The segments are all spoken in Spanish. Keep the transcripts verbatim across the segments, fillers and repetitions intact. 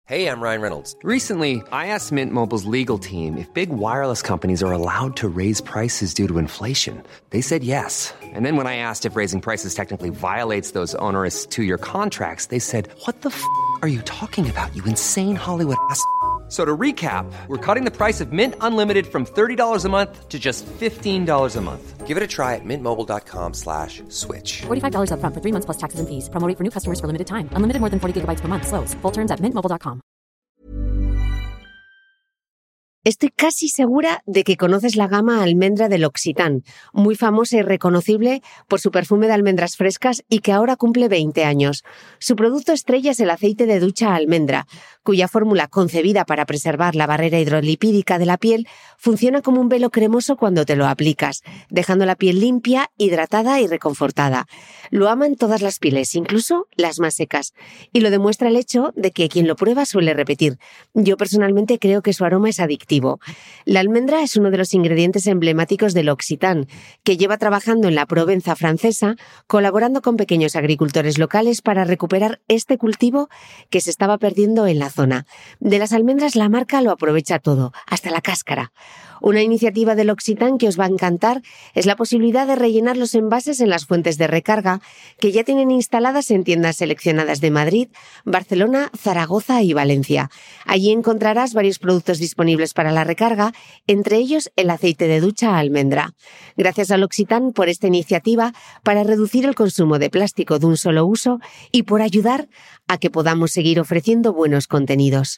Hey, I'm Ryan Reynolds. Recently, I asked Mint Mobile's legal team if big wireless companies are allowed to raise prices due to inflation. They said yes. And then when I asked if raising prices technically violates those onerous two-year contracts, they said, what the f*** are you talking about, you insane Hollywood ass f- So to recap, we're cutting the price of Mint Unlimited from thirty dollars a month to just fifteen dollars a month. Give it a try at mintmobile.com slash switch. forty-five dollars up front for three months plus taxes and fees. Promo rate for new customers for limited time. Unlimited more than forty gigabytes per month. Slows full terms at mint mobile dot com. Estoy casi segura de que conoces la gama almendra de L'Occitane, muy famosa y reconocible por su perfume de almendras frescas y que ahora cumple veinte años. Su producto estrella es el aceite de ducha almendra, cuya fórmula, concebida para preservar la barrera hidrolipídica de la piel, funciona como un velo cremoso cuando te lo aplicas, dejando la piel limpia, hidratada y reconfortada. Lo aman todas las pieles, incluso las más secas, y lo demuestra el hecho de que quien lo prueba suele repetir. Yo personalmente creo que su aroma es adictivo. La almendra es uno de los ingredientes emblemáticos de L'Occitane, que lleva trabajando en la Provenza francesa, colaborando con pequeños agricultores locales para recuperar este cultivo que se estaba perdiendo en la zona. De las almendras la marca lo aprovecha todo, hasta la cáscara. Una iniciativa de L'Occitane que os va a encantar es la posibilidad de rellenar los envases en las fuentes de recarga que ya tienen instaladas en tiendas seleccionadas de Madrid, Barcelona, Zaragoza y Valencia. Allí encontrarás varios productos disponibles para la recarga, entre ellos el aceite de ducha almendra. Gracias a L'Occitane por esta iniciativa para reducir el consumo de plástico de un solo uso y por ayudar a que podamos seguir ofreciendo buenos contenidos.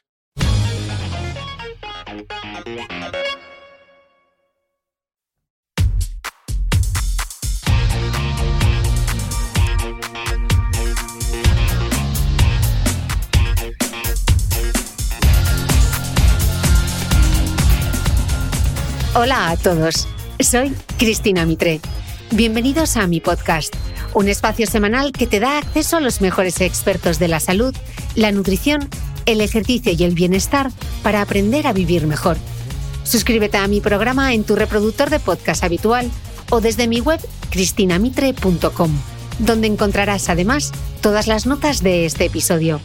Hola a todos, soy Cristina Mitre. Bienvenidos a mi podcast, un espacio semanal que te da acceso a los mejores expertos de la salud, la nutrición, el ejercicio y el bienestar para aprender a vivir mejor. Suscríbete a mi programa en tu reproductor de podcast habitual o desde mi web cristina mitre punto com, donde encontrarás además todas las notas de este episodio.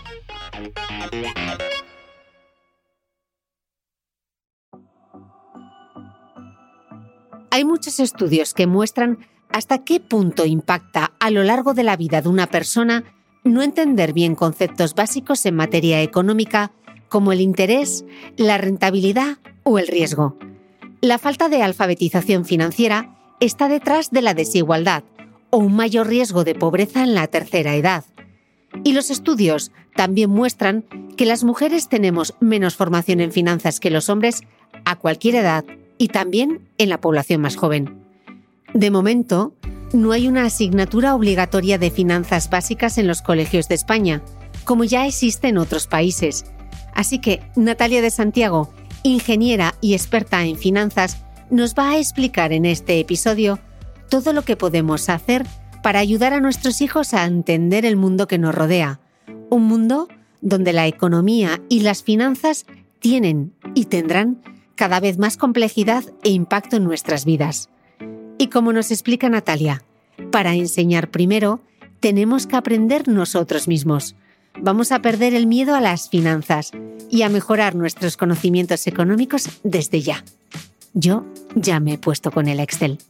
Hay muchos estudios que muestran hasta qué punto impacta a lo largo de la vida de una persona no entender bien conceptos básicos en materia económica como el interés, la rentabilidad o el riesgo. La falta de alfabetización financiera está detrás de la desigualdad o un mayor riesgo de pobreza en la tercera edad. Y los estudios también muestran que las mujeres tenemos menos formación en finanzas que los hombres a cualquier edad y también en la población más joven. De momento, no hay una asignatura obligatoria de finanzas básicas en los colegios de España, como ya existe en otros países. Así que Natalia de Santiago, ingeniera y experta en finanzas, nos va a explicar en este episodio todo lo que podemos hacer para ayudar a nuestros hijos a entender el mundo que nos rodea. Un mundo donde la economía y las finanzas tienen y tendrán cada vez más complejidad e impacto en nuestras vidas. Y como nos explica Natalia, para enseñar primero, tenemos que aprender nosotros mismos. Vamos a perder el miedo a las finanzas y a mejorar nuestros conocimientos económicos desde ya. Yo ya me he puesto con el Excel.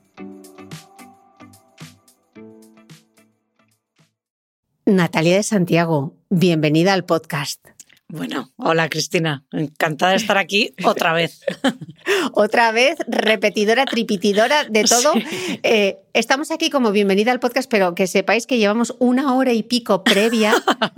Natalia de Santiago, bienvenida al podcast. Bueno, hola Cristina, encantada de estar aquí otra vez. Otra vez, repetidora, tripitidora, de todo. Sí. Eh, estamos aquí como bienvenida al podcast, pero que sepáis que llevamos una hora y pico previa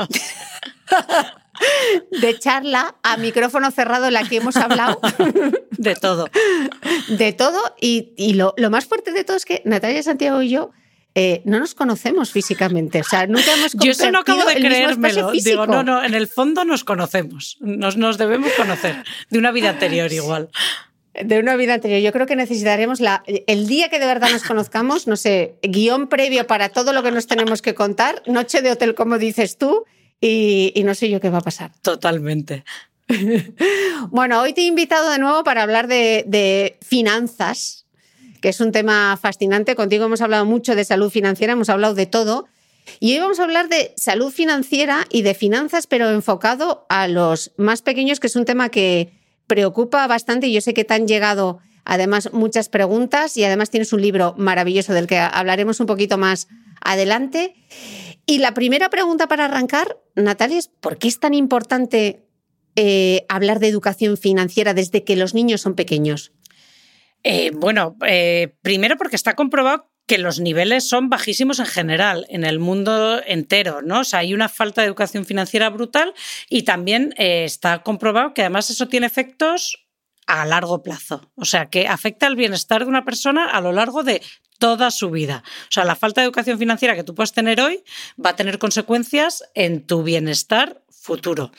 de charla a micrófono cerrado en la que hemos hablado. De todo. De todo, y, y lo, lo más fuerte de todo es que Natalia Santiago y yo Eh, no nos conocemos físicamente, o sea, nunca hemos compartido. Yo eso no acabo de el creérmelo. Digo, no, no, en el fondo nos conocemos, nos, nos debemos conocer, de una vida anterior igual. De una vida anterior. Yo creo que necesitaremos la, el día que de verdad nos conozcamos, no sé, guión previo para todo lo que nos tenemos que contar, noche de hotel, como dices tú, y, y no sé yo qué va a pasar. Totalmente. Bueno, hoy te he invitado de nuevo para hablar de, de finanzas, que es un tema fascinante. Contigo hemos hablado mucho de salud financiera, hemos hablado de todo, Y hoy vamos a hablar de salud financiera y de finanzas, pero enfocado a los más pequeños, que es un tema que preocupa bastante y yo sé que te han llegado además muchas preguntas y además tienes un libro maravilloso del que hablaremos un poquito más adelante. Y la primera pregunta para arrancar, Natalia, es ¿por qué es tan importante eh, hablar de educación financiera desde que los niños son pequeños? Eh, bueno, eh, primero porque está comprobado que los niveles son bajísimos en general, en el mundo entero, ¿no? O sea, hay una falta de educación financiera brutal y también eh, está comprobado que además eso tiene efectos a largo plazo. O sea, que afecta al bienestar de una persona a lo largo de toda su vida. O sea, la falta de educación financiera que tú puedes tener hoy va a tener consecuencias en tu bienestar futuro.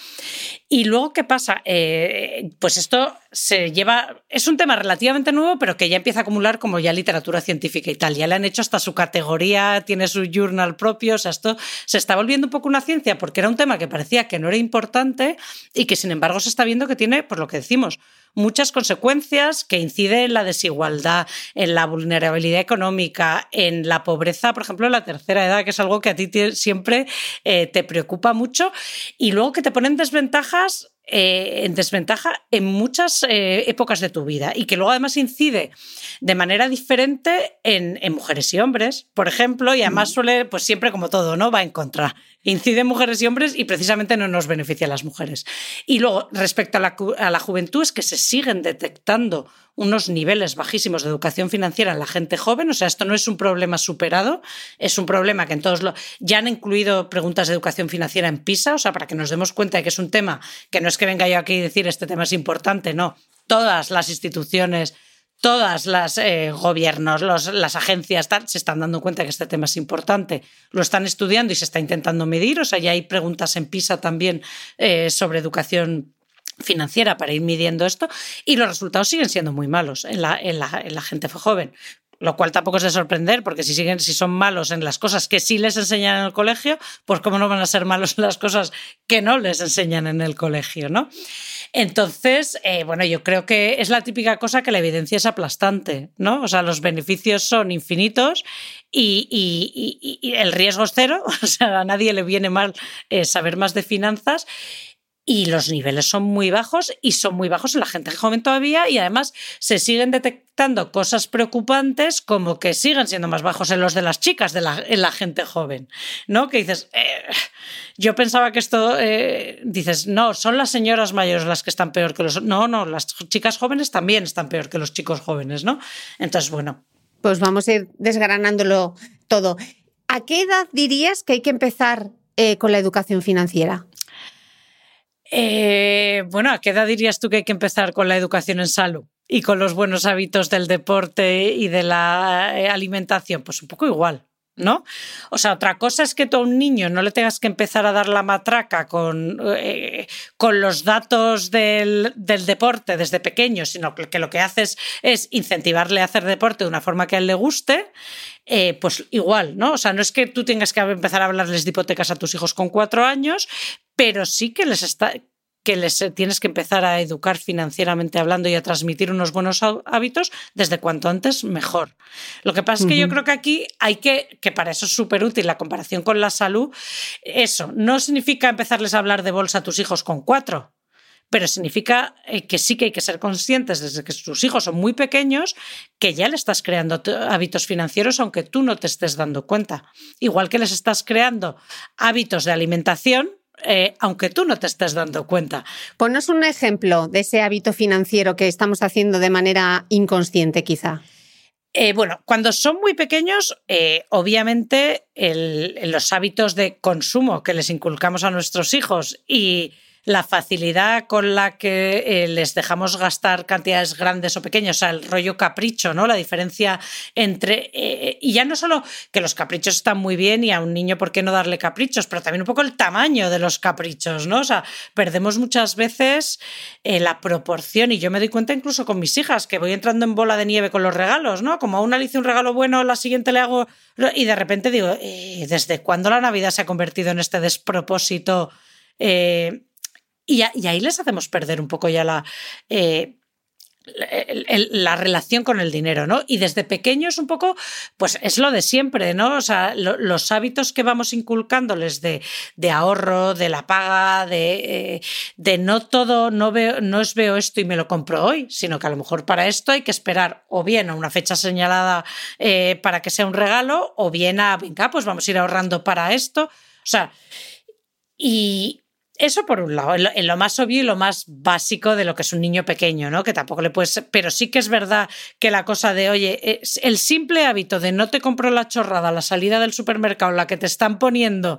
Y luego, ¿qué pasa? Eh, pues esto se lleva... Es un tema relativamente nuevo, pero que ya empieza a acumular como ya literatura científica y tal. Ya le han hecho hasta su categoría, tiene su journal propio. O sea, esto se está volviendo un poco una ciencia porque era un tema que parecía que no era importante y que, sin embargo, se está viendo que tiene, por lo que decimos, muchas consecuencias, que incide en la desigualdad, en la vulnerabilidad económica, en la pobreza, por ejemplo, en la tercera edad, que es algo que a ti te, siempre eh, te preocupa mucho, y luego que te ponen desventajas Eh, en desventaja en muchas eh, épocas de tu vida y que luego además incide de manera diferente en, en mujeres y hombres, por ejemplo, y además suele, pues siempre como todo, ¿no? Va en contra. Incide en mujeres y hombres y precisamente no nos beneficia a las mujeres. Y luego, respecto a la, a la juventud, es que se siguen detectando unos niveles bajísimos de educación financiera en la gente joven. O sea, esto no es un problema superado, es un problema que en todos los... Ya han incluido preguntas de educación financiera en PISA, o sea, para que nos demos cuenta de que es un tema que no es que venga yo aquí a decir este tema es importante, no. Todas las instituciones, todas las eh, gobiernos, los, las agencias tal, se están dando cuenta que este tema es importante, lo están estudiando y se está intentando medir. O sea, ya hay preguntas en PISA también eh, sobre educación financiera para ir midiendo esto y los resultados siguen siendo muy malos en la, en la, en la gente joven. Lo cual tampoco es de sorprender, porque si siguen, si son malos en las cosas que sí les enseñan en el colegio, pues cómo no van a ser malos en las cosas que no les enseñan en el colegio, ¿no? Entonces, eh, bueno, yo creo que es la típica cosa que la evidencia es aplastante, ¿no? O sea, los beneficios son infinitos y, y, y, y el riesgo es cero. O sea, a nadie le viene mal eh, saber más de finanzas. Y los niveles son muy bajos y son muy bajos en la gente joven todavía y además se siguen detectando cosas preocupantes como que siguen siendo más bajos en los de las chicas de la, en la gente joven, ¿no? Que dices, eh, yo pensaba que esto, eh, dices, no, son las señoras mayores las que están peor que los... No, no, las chicas jóvenes también están peor que los chicos jóvenes, ¿no? Entonces, bueno. Pues vamos a ir desgranándolo todo. ¿A qué edad dirías que hay que empezar eh, con la educación financiera? Eh, bueno, ¿a qué edad dirías tú que hay que empezar con la educación en salud y con los buenos hábitos del deporte y de la alimentación? Pues un poco igual, ¿no? O sea, otra cosa es que tú a un niño no le tengas que empezar a dar la matraca con, eh, con los datos del, del deporte desde pequeño, sino que, que lo que haces es incentivarle a hacer deporte de una forma que a él le guste. Eh, pues igual, ¿no? O sea, no es que tú tengas que empezar a hablarles de hipotecas a tus hijos con cuatro años, pero sí que les está... que les tienes que empezar a educar financieramente hablando y a transmitir unos buenos hábitos desde cuanto antes mejor. Lo que pasa es que uh-huh. yo creo que aquí hay que, que para eso es súper útil la comparación con la salud, eso no significa empezarles a hablar de bolsa a tus hijos con cuatro, pero significa que sí que hay que ser conscientes desde que tus hijos son muy pequeños que ya le estás creando hábitos financieros aunque tú no te estés dando cuenta. Igual que les estás creando hábitos de alimentación Eh, aunque tú no te estés dando cuenta. Ponnos un ejemplo de ese hábito financiero que estamos haciendo de manera inconsciente, quizá. Eh, bueno, cuando son muy pequeños, eh, obviamente el, los hábitos de consumo que les inculcamos a nuestros hijos y la facilidad con la que eh, les dejamos gastar cantidades grandes o pequeñas, o sea, el rollo capricho, ¿no? La diferencia entre... Eh, y ya no solo que los caprichos están muy bien y a un niño, ¿por qué no darle caprichos? Pero también un poco el tamaño de los caprichos, ¿no? O sea, perdemos muchas veces eh, la proporción y yo me doy cuenta incluso con mis hijas que voy entrando en bola de nieve con los regalos, ¿no? Como a una le hice un regalo bueno, la siguiente le hago... Y de repente digo, eh, ¿desde cuándo la Navidad se ha convertido en este despropósito? Eh, Y, y ahí les hacemos perder un poco ya la, eh, El, el, la relación con el dinero, ¿no? Y desde pequeños un poco, pues es lo de siempre, ¿no? O sea, lo, los hábitos que vamos inculcándoles de, de ahorro, de la paga, de, eh, de no todo, no, veo, no os veo esto y me lo compro hoy, sino que a lo mejor para esto hay que esperar o bien a una fecha señalada eh, para que sea un regalo, o bien a, venga, pues vamos a ir ahorrando para esto. O sea, y... Eso por un lado, en lo, en lo más obvio y lo más básico de lo que es un niño pequeño, ¿no? Que tampoco le puedes... Pero sí que es verdad que la cosa de, oye, el simple hábito de no te compro la chorrada a la salida del supermercado, la que te están poniendo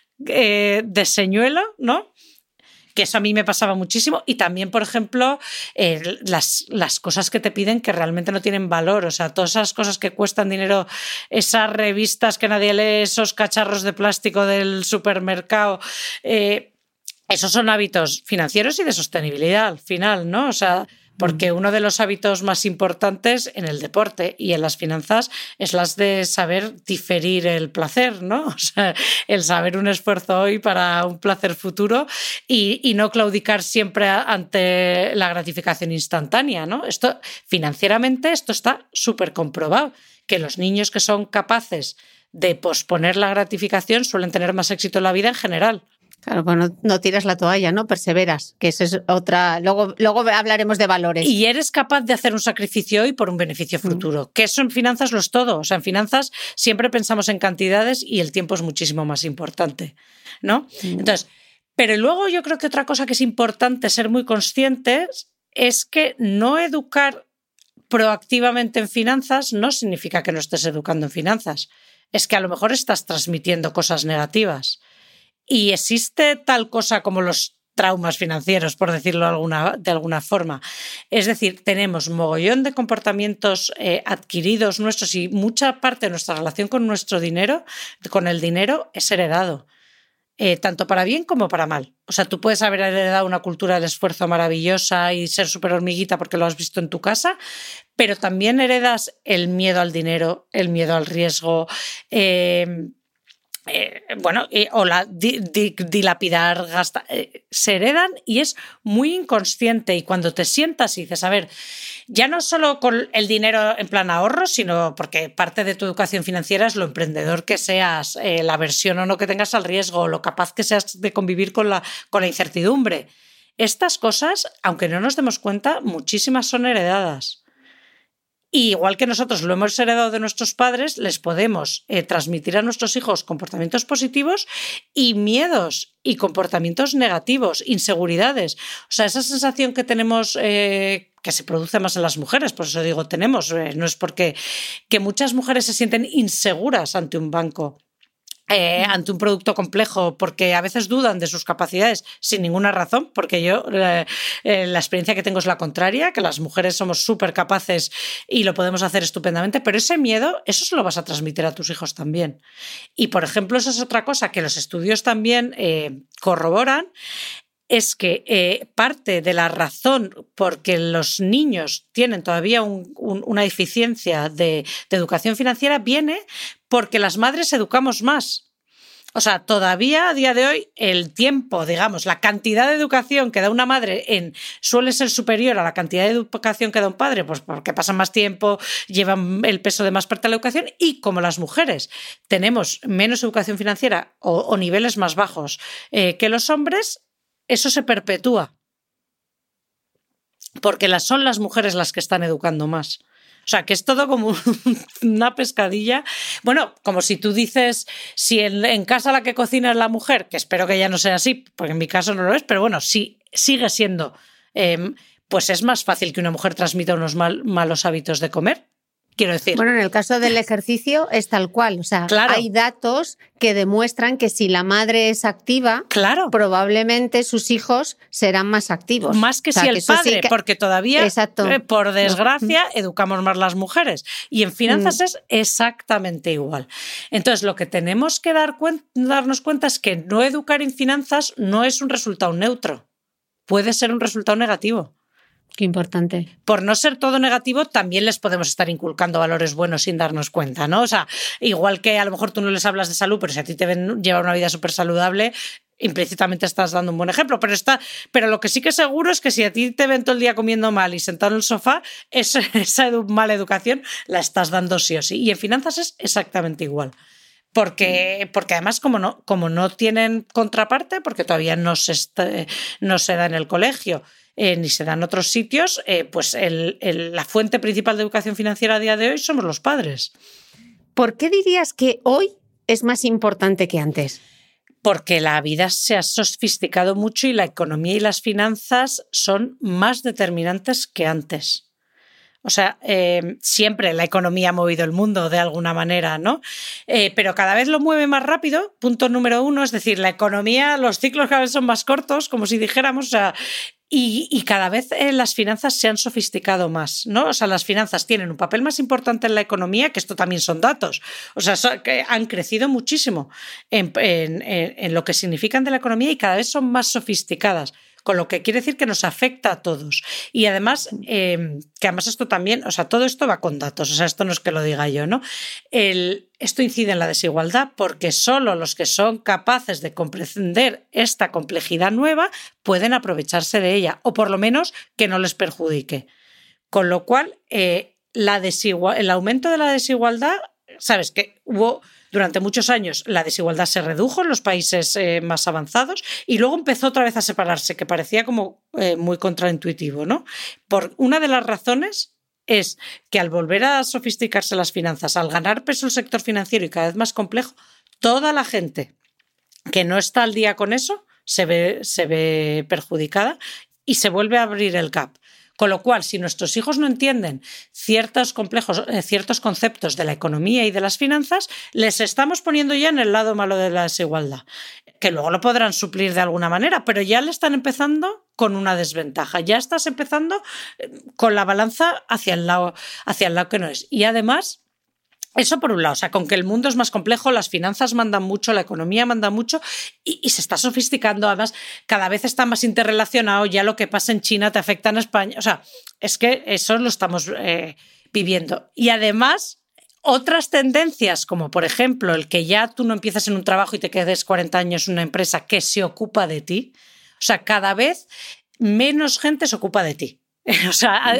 eh, de señuelo, ¿no? Que eso a mí me pasaba muchísimo. Y también, por ejemplo, eh, las, las cosas que te piden que realmente no tienen valor. O sea, todas esas cosas que cuestan dinero, esas revistas que nadie lee, esos cacharros de plástico del supermercado... Eh, Esos son hábitos financieros y de sostenibilidad al final, ¿no? O sea, porque uno de los hábitos más importantes en el deporte y en las finanzas es las de saber diferir el placer, ¿no? O sea, el saber un esfuerzo hoy para un placer futuro y, y no claudicar siempre ante la gratificación instantánea, ¿no? Esto, financieramente, esto está súper comprobado, que los niños que son capaces de posponer la gratificación suelen tener más éxito en la vida en general. Claro, pues no, no tiras la toalla, ¿no? Perseveras, que esa es otra... Luego, luego hablaremos de valores. Y eres capaz de hacer un sacrificio hoy por un beneficio futuro. Mm. Que eso en finanzas lo es todo. O sea, en finanzas siempre pensamos en cantidades y el tiempo es muchísimo más importante, ¿no? Mm. Entonces, pero luego yo creo que otra cosa que es importante ser muy conscientes es que no educar proactivamente en finanzas no significa que no estés educando en finanzas. Es que a lo mejor estás transmitiendo cosas negativas. Y existe tal cosa como los traumas financieros, por decirlo de alguna, de alguna forma. Es decir, tenemos mogollón de comportamientos eh, adquiridos nuestros y mucha parte de nuestra relación con nuestro dinero, con el dinero, es heredado. Eh, tanto para bien como para mal. O sea, tú puedes haber heredado una cultura del esfuerzo maravillosa y ser súper hormiguita porque lo has visto en tu casa, pero también heredas el miedo al dinero, el miedo al riesgo, eh, Eh, bueno, eh, o la di, di, dilapidar, gastar, eh, se heredan y es muy inconsciente. Y cuando te sientas y dices, a ver, ya no solo con el dinero en plan ahorro, sino porque parte de tu educación financiera es lo emprendedor que seas, eh, la aversión o no que tengas al riesgo, lo capaz que seas de convivir con la, con la incertidumbre. Estas cosas, aunque no nos demos cuenta, muchísimas son heredadas. Y igual que nosotros lo hemos heredado de nuestros padres, les podemos eh, transmitir a nuestros hijos comportamientos positivos y miedos y comportamientos negativos, inseguridades. O sea, esa sensación que tenemos, eh, que se produce más en las mujeres, por eso digo tenemos, eh, no es porque que muchas mujeres se sienten inseguras ante un banco. Eh, ante un producto complejo, porque a veces dudan de sus capacidades sin ninguna razón, porque yo eh, eh, la experiencia que tengo es la contraria, que las mujeres somos súper capaces y lo podemos hacer estupendamente, pero ese miedo, eso se lo vas a transmitir a tus hijos también. Y, por ejemplo, esa es otra cosa que los estudios también eh, corroboran, es que eh, parte de la razón por que los niños tienen todavía un, un, una deficiencia de, de educación financiera viene porque las madres educamos más. O sea, todavía a día de hoy el tiempo, digamos, la cantidad de educación que da una madre en, suele ser superior a la cantidad de educación que da un padre, pues porque pasan más tiempo, llevan el peso de más parte de la educación y como las mujeres tenemos menos educación financiera o, o niveles más bajos eh, que los hombres, eso se perpetúa, porque las, son las mujeres las que están educando más. O sea, que es todo como una pescadilla. Bueno, como si tú dices, si en, en casa la que cocina es la mujer, que espero que ya no sea así, porque en mi caso no lo es, pero bueno, sí sigue siendo, eh, pues es más fácil que una mujer transmita unos mal, malos hábitos de comer. Quiero decir. Bueno, en el caso del ejercicio es tal cual. O sea, claro, hay datos que demuestran que si la madre es activa, claro, probablemente sus hijos serán más activos. Más que o sea, si el que padre, sí que... porque todavía, Exacto. Eh, por desgracia, no. educamos más las mujeres. Y en finanzas mm. es exactamente igual. Entonces, lo que tenemos que dar cuen- darnos cuenta es que no educar en finanzas no es un resultado neutro. Puede ser un resultado negativo. Qué importante. Por no ser todo negativo, también les podemos estar inculcando valores buenos sin darnos cuenta, ¿no? O sea, igual que a lo mejor tú no les hablas de salud, pero si a ti te ven llevar una vida súper saludable, implícitamente estás dando un buen ejemplo, pero, está, pero lo que sí que seguro es que si a ti te ven todo el día comiendo mal y sentado en el sofá, esa, esa edu- mala educación la estás dando sí o sí. Y en finanzas es exactamente igual. Porque, porque además, como no, como no tienen contraparte, porque todavía no se, está, no se da en el colegio, eh, ni se da en otros sitios, eh, pues el, el, la fuente principal de educación financiera a día de hoy somos los padres. ¿Por qué dirías que hoy es más importante que antes? Porque la vida se ha sofisticado mucho y la economía y las finanzas son más determinantes que antes. O sea, eh, siempre la economía ha movido el mundo de alguna manera, ¿no? Eh, pero cada vez lo mueve más rápido, punto número uno, es decir, la economía, los ciclos cada vez son más cortos, como si dijéramos, o sea, y, y cada vez eh, las finanzas se han sofisticado más, ¿no? O sea, las finanzas tienen un papel más importante en la economía, que esto también son datos, o sea, so, que han crecido muchísimo en, en, en, en lo que significan de la economía y cada vez son más sofisticadas. Con lo que quiere decir que nos afecta a todos. Y además, eh, que además esto también, o sea, todo esto va con datos, o sea, esto no es que lo diga yo, ¿no? El, esto incide en la desigualdad porque solo los que son capaces de comprender esta complejidad nueva pueden aprovecharse de ella, o por lo menos que no les perjudique. Con lo cual, eh, la desigual, el aumento de la desigualdad, sabes que hubo... Durante muchos años la desigualdad se redujo en los países eh, más avanzados y luego empezó otra vez a separarse, que parecía como eh, muy contraintuitivo, ¿no? Por una de las razones es que al volver a sofisticarse las finanzas, al ganar peso el sector financiero y cada vez más complejo, toda la gente que no está al día con eso se ve, se ve perjudicada y se vuelve a abrir el gap. Con lo cual, si nuestros hijos no entienden ciertos complejos, eh, ciertos conceptos de la economía y de las finanzas, les estamos poniendo ya en el lado malo de la desigualdad, que luego lo podrán suplir de alguna manera, pero ya le están empezando con una desventaja, ya estás empezando con la balanza hacia el lado, hacia el lado que no es. Y además... Eso por un lado, o sea, con que el mundo es más complejo, las finanzas mandan mucho, la economía manda mucho y, y se está sofisticando, además cada vez está más interrelacionado, ya lo que pasa en China te afecta en España, o sea, es que eso lo estamos eh, viviendo. Y además, otras tendencias, como por ejemplo el que ya tú no empiezas en un trabajo y te quedes cuarenta años en una empresa que se ocupa de ti, o sea, cada vez menos gente se ocupa de ti. O sea,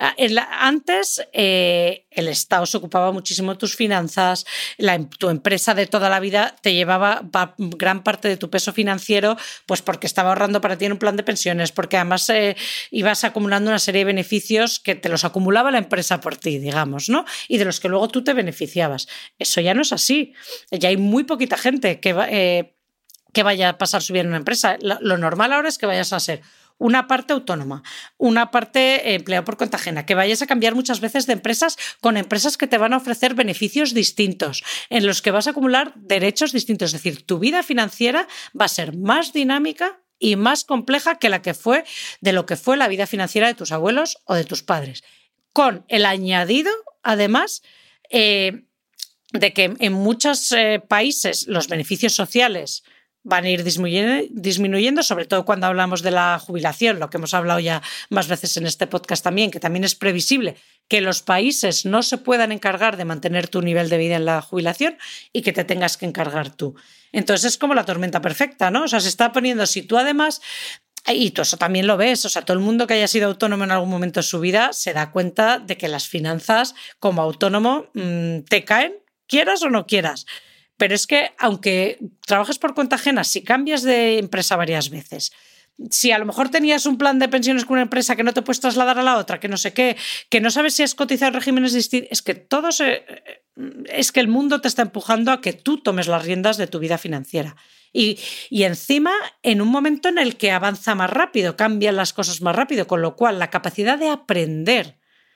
antes eh, el Estado se ocupaba muchísimo de tus finanzas, la, tu empresa de toda la vida te llevaba gran parte de tu peso financiero, pues porque estaba ahorrando para ti en un plan de pensiones, porque además eh, ibas acumulando una serie de beneficios que te los acumulaba la empresa por ti, digamos, ¿no? Y de los que luego tú te beneficiabas. Eso ya no es así. Ya hay muy poquita gente que, eh, que vaya a pasar su vida en una empresa. Lo, lo normal ahora es que vayas a ser una parte autónoma, una parte empleado por cuenta ajena, que vayas a cambiar muchas veces de empresas con empresas que te van a ofrecer beneficios distintos, en los que vas a acumular derechos distintos. Es decir, tu vida financiera va a ser más dinámica y más compleja que la que fue de lo que fue la vida financiera de tus abuelos o de tus padres. Con el añadido, además, eh, de que en muchos eh, países los beneficios sociales van a ir disminuyendo, disminuyendo, sobre todo cuando hablamos de la jubilación, lo que hemos hablado ya más veces en este podcast también, que también es previsible que los países no se puedan encargar de mantener tu nivel de vida en la jubilación y que te tengas que encargar tú. Entonces es como la tormenta perfecta, ¿no? O sea, se está poniendo, si tú además... Y tú eso también lo ves, o sea, todo el mundo que haya sido autónomo en algún momento de su vida se da cuenta de que las finanzas como autónomo mmm, te caen, quieras o no quieras. Pero es que, aunque trabajes por cuenta ajena, si cambias de empresa varias veces, si a lo mejor tenías un plan de pensiones con una empresa que no te puedes trasladar a la otra, que no sé qué, que no sabes si has cotizado en regímenes distintos, es que todo se, es que el mundo te está empujando a que tú tomes las riendas de tu vida financiera. Y, y encima, en un momento en el que avanza más rápido, cambian las cosas más rápido, con lo cual la capacidad de aprender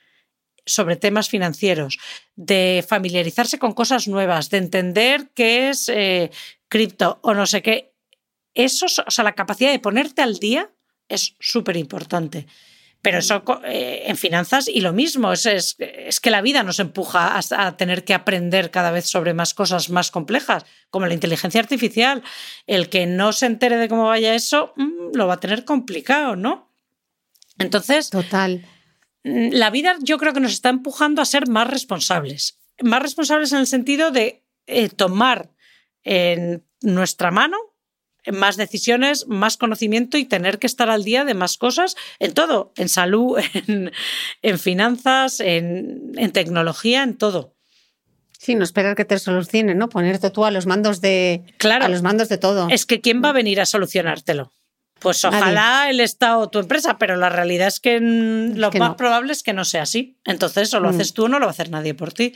sobre temas financieros, de familiarizarse con cosas nuevas, de entender qué es eh, cripto o no sé qué, eso, o sea, la capacidad de ponerte al día es súper importante. Pero eso eh, en finanzas y lo mismo, es, es, es que la vida nos empuja a, a tener que aprender cada vez sobre más cosas más complejas, como la inteligencia artificial. El que no se entere de cómo vaya eso, mmm, lo va a tener complicado, ¿no? Entonces... Total. La vida yo creo que nos está empujando a ser más responsables. Más responsables en el sentido de eh, tomar en nuestra mano más decisiones, más conocimiento y tener que estar al día de más cosas en todo, en salud, en, en finanzas, en, en tecnología, en todo. Sí, no esperar que te solucione, ¿no? Ponerte tú a los mandos de, claro, a los mandos de todo. Es que ¿quién va a venir a solucionártelo? Pues ojalá Nadie. El Estado o tu empresa, pero la realidad es que lo es que más no. probable es que no sea así. Entonces o lo mm. haces tú o no lo va a hacer nadie por ti.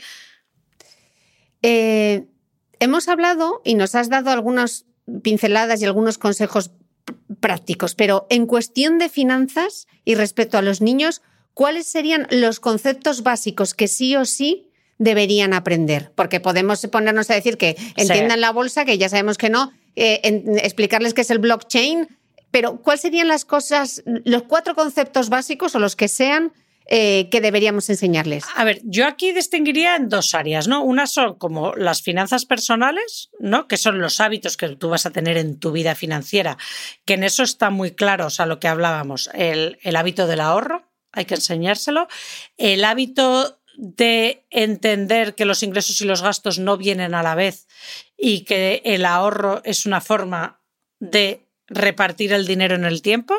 Eh, hemos hablado y nos has dado algunas pinceladas y algunos consejos prácticos, pero en cuestión de finanzas y respecto a los niños, ¿cuáles serían los conceptos básicos que sí o sí deberían aprender? Porque podemos ponernos a decir que entiendan sí. la bolsa, que ya sabemos que no, eh, en, explicarles qué es el blockchain, pero ¿cuáles serían las cosas, los cuatro conceptos básicos o los que sean eh, que deberíamos enseñarles? A ver, yo aquí distinguiría en dos áreas, ¿no? Una son como las finanzas personales, ¿no? Que son los hábitos que tú vas a tener en tu vida financiera, que en eso está muy claro, o sea, lo que hablábamos, el, el hábito del ahorro, hay que enseñárselo, el hábito de entender que los ingresos y los gastos no vienen a la vez y que el ahorro es una forma de repartir el dinero en el tiempo.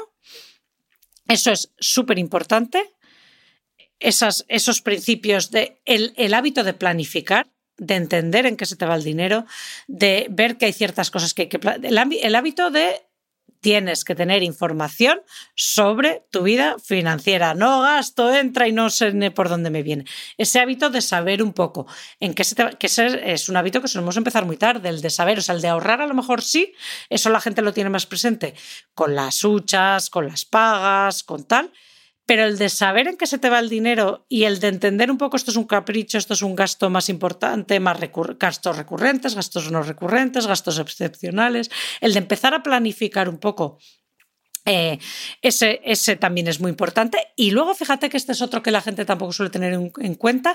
Eso es súper importante. Esas, esos principios de el, el hábito de planificar, de entender en qué se te va el dinero, de ver que hay ciertas cosas que hay que... El, el hábito de tienes que tener información sobre tu vida financiera. No gasto, entra y no sé por dónde me viene. Ese hábito de saber un poco en qué se te va, que ese es un hábito que solemos empezar muy tarde, el de saber, o sea, el de ahorrar a lo mejor sí, eso la gente lo tiene más presente con las huchas, con las pagas, con tal, pero el de saber en qué se te va el dinero y el de entender un poco esto es un capricho, esto es un gasto más importante, más recur- gastos recurrentes, gastos no recurrentes, gastos excepcionales, el de empezar a planificar un poco, eh, ese, ese también es muy importante. Y luego fíjate que este es otro que la gente tampoco suele tener en, en cuenta,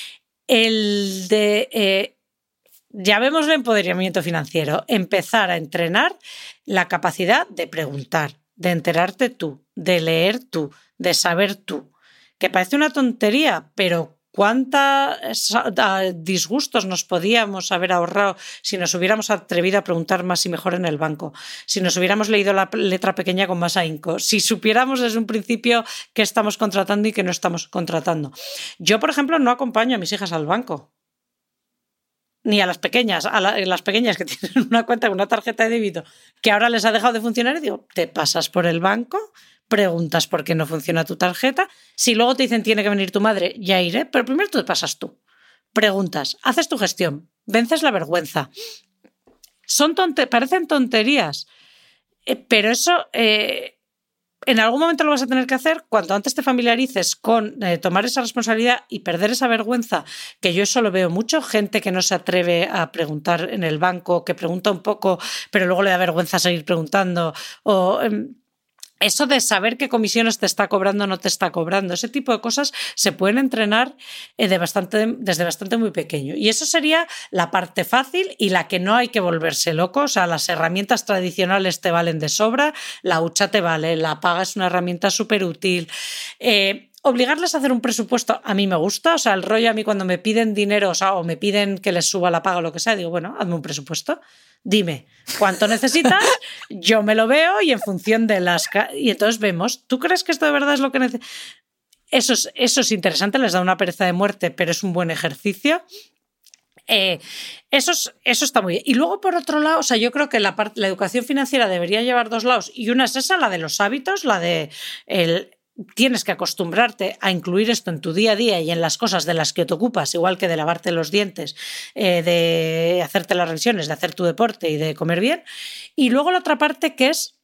el de... Eh, llamémoslo empoderamiento financiero, empezar a entrenar la capacidad de preguntar, de enterarte tú, de leer tú, de saber tú, que parece una tontería, pero cuántos disgustos nos podíamos haber ahorrado si nos hubiéramos atrevido a preguntar más y mejor en el banco, si nos hubiéramos leído la letra pequeña con más ahínco, si supiéramos desde un principio qué estamos contratando y qué no estamos contratando. Yo, por ejemplo, no acompaño a mis hijas al banco. Ni a las pequeñas, a la, las pequeñas que tienen una cuenta con una tarjeta de débito que ahora les ha dejado de funcionar y digo, te pasas por el banco, preguntas por qué no funciona tu tarjeta, si luego te dicen tiene que venir tu madre, ya iré, pero primero tú te pasas tú. Preguntas, haces tu gestión, vences la vergüenza. Son tonte- parecen tonterías, eh, pero eso... Eh, en algún momento lo vas a tener que hacer. Cuanto antes te familiarices con eh, tomar esa responsabilidad y perder esa vergüenza, que yo eso lo veo mucho, gente que no se atreve a preguntar en el banco, que pregunta un poco, pero luego le da vergüenza seguir preguntando, o... Eh, eso de saber qué comisiones te está cobrando o no te está cobrando, ese tipo de cosas se pueden entrenar de bastante, desde bastante muy pequeño. Y eso sería la parte fácil y la que no hay que volverse loco. O sea, las herramientas tradicionales te valen de sobra, la hucha te vale, la paga es una herramienta súper útil. Eh, Obligarles a hacer un presupuesto a mí me gusta, o sea, el rollo a mí cuando me piden dinero, o sea, o me piden que les suba la paga o lo que sea, digo, bueno, hazme un presupuesto, dime cuánto necesitas, yo me lo veo y en función de las... Y entonces vemos, ¿tú crees que esto de verdad es lo que necesitas? Eso es, eso es interesante, les da una pereza de muerte, pero es un buen ejercicio. Eh, eso, es, eso está muy bien. Y luego, por otro lado, o sea, yo creo que la, part, la educación financiera debería llevar dos lados, y una es esa, la de los hábitos, la de... el tienes que acostumbrarte a incluir esto en tu día a día y en las cosas de las que te ocupas, igual que de lavarte los dientes, eh, de hacerte las revisiones, de hacer tu deporte y de comer bien. Y luego la otra parte que es,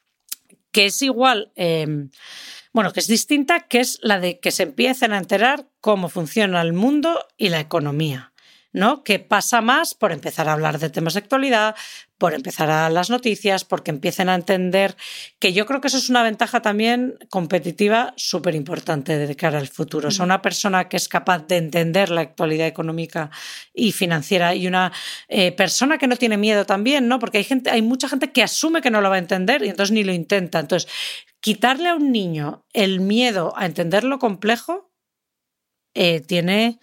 que es igual, eh, bueno, que es distinta, que es la de que se empiecen a enterar cómo funciona el mundo y la economía, ¿no? Que pasa más por empezar a hablar de temas de actualidad, por empezar a las noticias, porque empiecen a entender que yo creo que eso es una ventaja también competitiva súper importante de cara al futuro. O sea, una persona que es capaz de entender la actualidad económica y financiera y una eh, persona que no tiene miedo también, ¿no? Porque hay gente, hay mucha gente que asume que no lo va a entender y entonces ni lo intenta. Entonces, quitarle a un niño el miedo a entender lo complejo eh, tiene...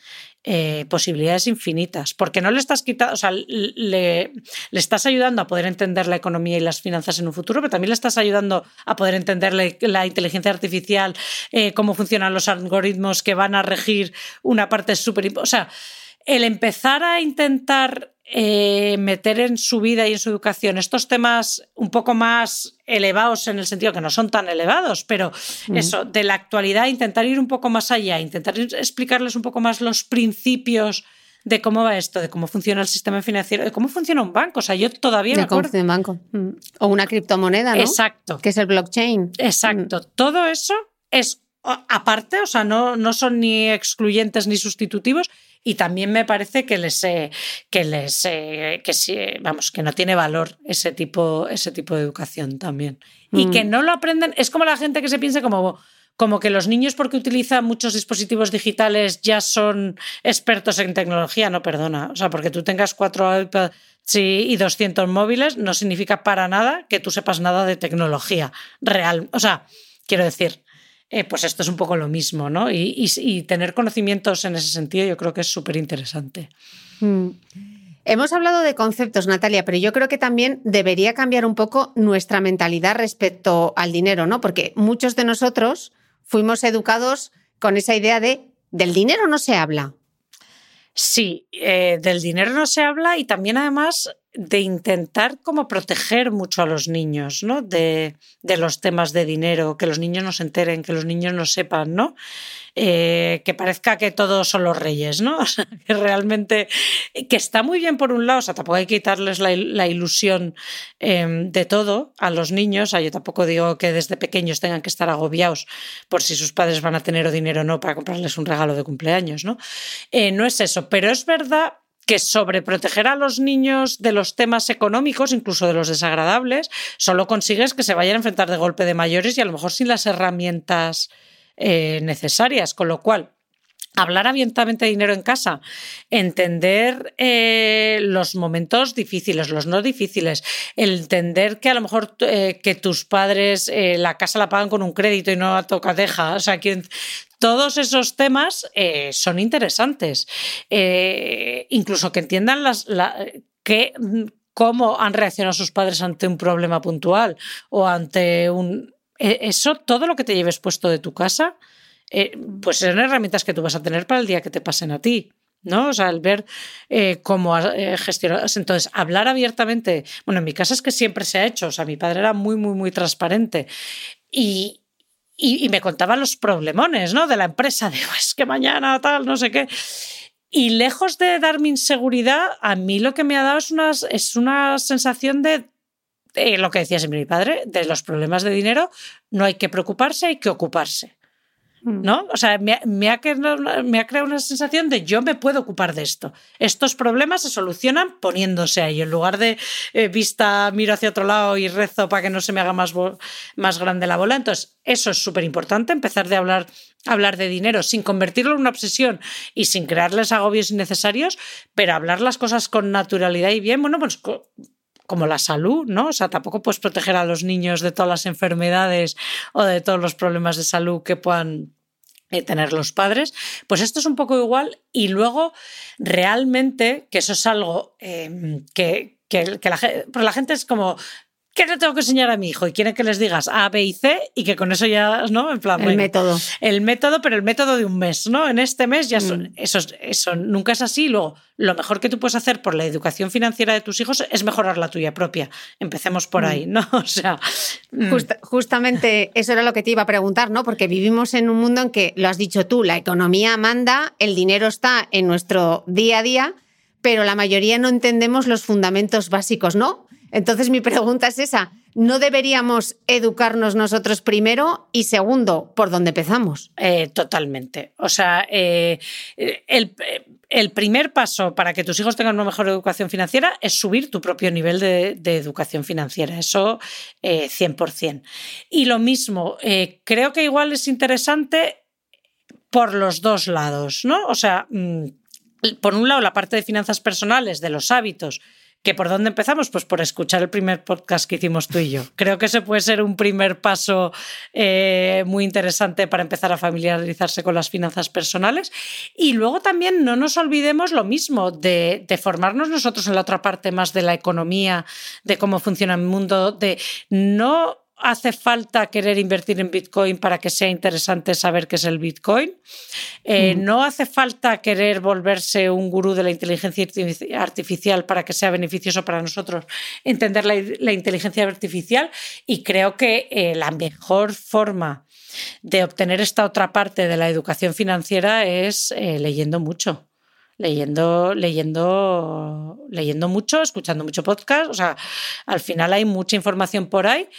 eh, posibilidades infinitas, porque no le estás quitando, o sea, le, le estás ayudando a poder entender la economía y las finanzas en un futuro, pero también le estás ayudando a poder entender la, la inteligencia artificial, eh, cómo funcionan los algoritmos que van a regir una parte súper importante. O sea, el empezar a intentar eh, meter en su vida y en su educación estos temas un poco más elevados, en el sentido que no son tan elevados, pero mm. eso, de la actualidad, intentar ir un poco más allá, intentar explicarles un poco más los principios de cómo va esto, de cómo funciona el sistema financiero, de cómo funciona un banco. O sea, yo todavía de me acuerdo... cómo funciona un banco. Mm. O una criptomoneda, ¿no? Exacto. Que es el blockchain. Exacto. Mm. Todo eso es aparte, o sea, no, no son ni excluyentes ni sustitutivos. Y también me parece que les eh, que les eh, que sí, vamos, que no tiene valor ese tipo ese tipo de educación también. Mm. Y que no lo aprenden, es como la gente que se piensa como como que los niños, porque utilizan muchos dispositivos digitales, ya son expertos en tecnología. No, perdona, o sea, porque tú tengas cuatro iPads sí, y doscientos móviles no significa para nada que tú sepas nada de tecnología real. O sea, quiero decir, Eh, pues esto es un poco lo mismo, ¿no? Y, y, y tener conocimientos en ese sentido yo creo que es súper interesante. Mm. Hemos hablado de conceptos, Natalia, pero yo creo que también debería cambiar un poco nuestra mentalidad respecto al dinero, ¿no? Porque muchos de nosotros fuimos educados con esa idea de del dinero no se habla. Sí, eh, del dinero no se habla y también además de intentar como proteger mucho a los niños, ¿no? De, de los temas de dinero, que los niños no se enteren, que los niños no sepan, ¿no? Eh, que parezca que todos son los reyes, ¿no? O sea, que realmente, que está muy bien por un lado, o sea, tampoco hay que quitarles la, la ilusión eh, de todo a los niños. O sea, yo tampoco digo que desde pequeños tengan que estar agobiados por si sus padres van a tener dinero o no para comprarles un regalo de cumpleaños, ¿no? Eh, no es eso, pero es verdad que sobreproteger a los niños de los temas económicos, incluso de los desagradables, solo consigues que se vayan a enfrentar de golpe de mayores y a lo mejor sin las herramientas eh, necesarias. Con lo cual, hablar abiertamente de dinero en casa, entender eh, los momentos difíciles, los no difíciles, entender que a lo mejor eh, que tus padres eh, la casa la pagan con un crédito y no la toca deja, o sea, que todos esos temas eh, son interesantes. Eh, incluso que entiendan las, la, que, cómo han reaccionado sus padres ante un problema puntual o ante un... Eso, todo lo que te lleves puesto de tu casa, eh, pues son herramientas que tú vas a tener para el día que te pasen a ti, ¿no? O sea, el ver eh, cómo eh, gestionas. Entonces, hablar abiertamente. Bueno, en mi casa es que siempre se ha hecho. O sea, mi padre era muy, muy, muy transparente. Y... Y, y me contaba los problemones, ¿no? De la empresa, de es que mañana tal, no sé qué. Y lejos de darme inseguridad, a mí lo que me ha dado es una, es una sensación de, de lo que decía siempre mi padre, de los problemas de dinero, no hay que preocuparse, hay que ocuparse. ¿No? O sea, me, me, ha creado, me ha creado una sensación de yo me puedo ocupar de esto. Estos problemas se solucionan poniéndose ahí. En lugar de eh, vista, miro hacia otro lado y rezo para que no se me haga más, más grande la bola. Entonces, eso es súper importante, empezar de hablar, hablar de dinero sin convertirlo en una obsesión y sin crearles agobios innecesarios, pero hablar las cosas con naturalidad y bien. Bueno, pues... como la salud, ¿no? O sea, tampoco puedes proteger a los niños de todas las enfermedades o de todos los problemas de salud que puedan eh, tener los padres. Pues esto es un poco igual y luego realmente, que eso es algo eh, que, que, que la, pero la gente es como... ¿Qué le tengo que enseñar a mi hijo? Y quieren que les digas A, B y C y que con eso ya, ¿no? En plan, el bueno, método. El método, pero el método de un mes, ¿no? En este mes ya son, mm. eso, eso nunca es así. Luego, lo mejor que tú puedes hacer por la educación financiera de tus hijos es mejorar la tuya propia. Empecemos por mm. ahí, ¿no? O sea... Just, justamente eso era lo que te iba a preguntar, ¿no? Porque vivimos en un mundo en que, lo has dicho tú, la economía manda, el dinero está en nuestro día a día, pero la mayoría no entendemos los fundamentos básicos, ¿no? Entonces mi pregunta es esa, ¿no deberíamos educarnos nosotros primero? Y segundo, ¿por dónde empezamos? Eh, totalmente. O sea, eh, el, el primer paso para que tus hijos tengan una mejor educación financiera es subir tu propio nivel de, de educación financiera. Eso eh, cien por ciento. Y lo mismo, eh, creo que igual es interesante por los dos lados, ¿no? O sea, por un lado la parte de finanzas personales, de los hábitos, ¿Que por dónde empezamos? Pues por escuchar el primer podcast que hicimos tú y yo. Creo que ese puede ser un primer paso eh, muy interesante para empezar a familiarizarse con las finanzas personales. Y luego también no nos olvidemos lo mismo, de, de formarnos nosotros en la otra parte más de la economía, de cómo funciona el mundo, de no hace falta querer invertir en Bitcoin para que sea interesante saber qué es el Bitcoin. Eh, mm. No hace falta querer volverse un gurú de la inteligencia artificial para que sea beneficioso para nosotros entender la, la inteligencia artificial. Y creo que eh, la mejor forma de obtener esta otra parte de la educación financiera es eh, leyendo mucho. Leyendo, leyendo, leyendo mucho, escuchando mucho podcast. O sea, al final hay mucha información por ahí.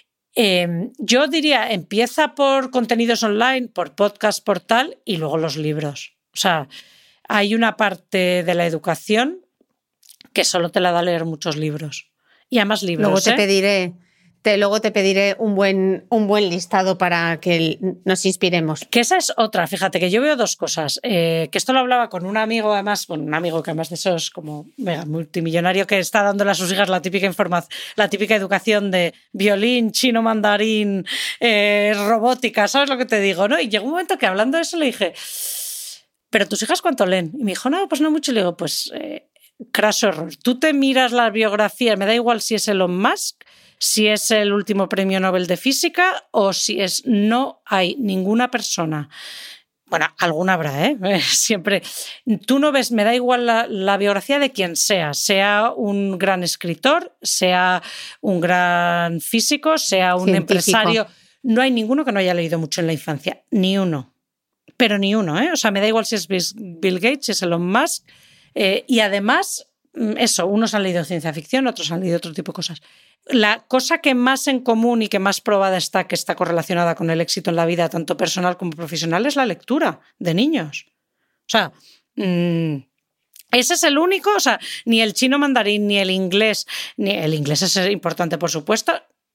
Eh, yo diría, empieza por contenidos online, por podcast, por tal, y luego los libros. O sea, hay una parte de la educación que solo te la da leer muchos libros. Y además libros, Luego te ¿eh? pediré... Te, luego te pediré un buen, un buen listado para que nos inspiremos. Que esa es otra, fíjate, que yo veo dos cosas. Eh, que esto lo hablaba con un amigo, además, bueno, un amigo que además de eso es como mega multimillonario, que está dándole a sus hijas la típica información, la típica educación de violín, chino mandarín, eh, robótica, ¿sabes lo que te digo? ¿No? Y llegó un momento que hablando de eso le dije, ¿pero tus hijas cuánto leen? Y me dijo, no, pues no mucho. Y le digo, pues, eh, craso error. Tú te miras las biografías, me da igual si es Elon Musk, si es el último premio Nobel de Física o si es... No hay ninguna persona... Bueno, alguna habrá, ¿eh? Siempre. Tú no ves, me da igual la, la biografía de quien sea, sea un gran escritor, sea un gran físico, sea un científico. Empresario. No hay ninguno que no haya leído mucho en la infancia. Ni uno. Pero ni uno, ¿eh? O sea, me da igual si es Bill Gates, si es Elon Musk. Eh, y además, eso, unos han leído ciencia ficción, otros han leído otro tipo de cosas. La cosa que más en común y que más probada está, que está correlacionada con el éxito en la vida, tanto personal como profesional, es la lectura de niños. O sea, mmm, ese es el único, o sea, ni el chino mandarín, ni el inglés, ni el inglés es importante, por supuesto.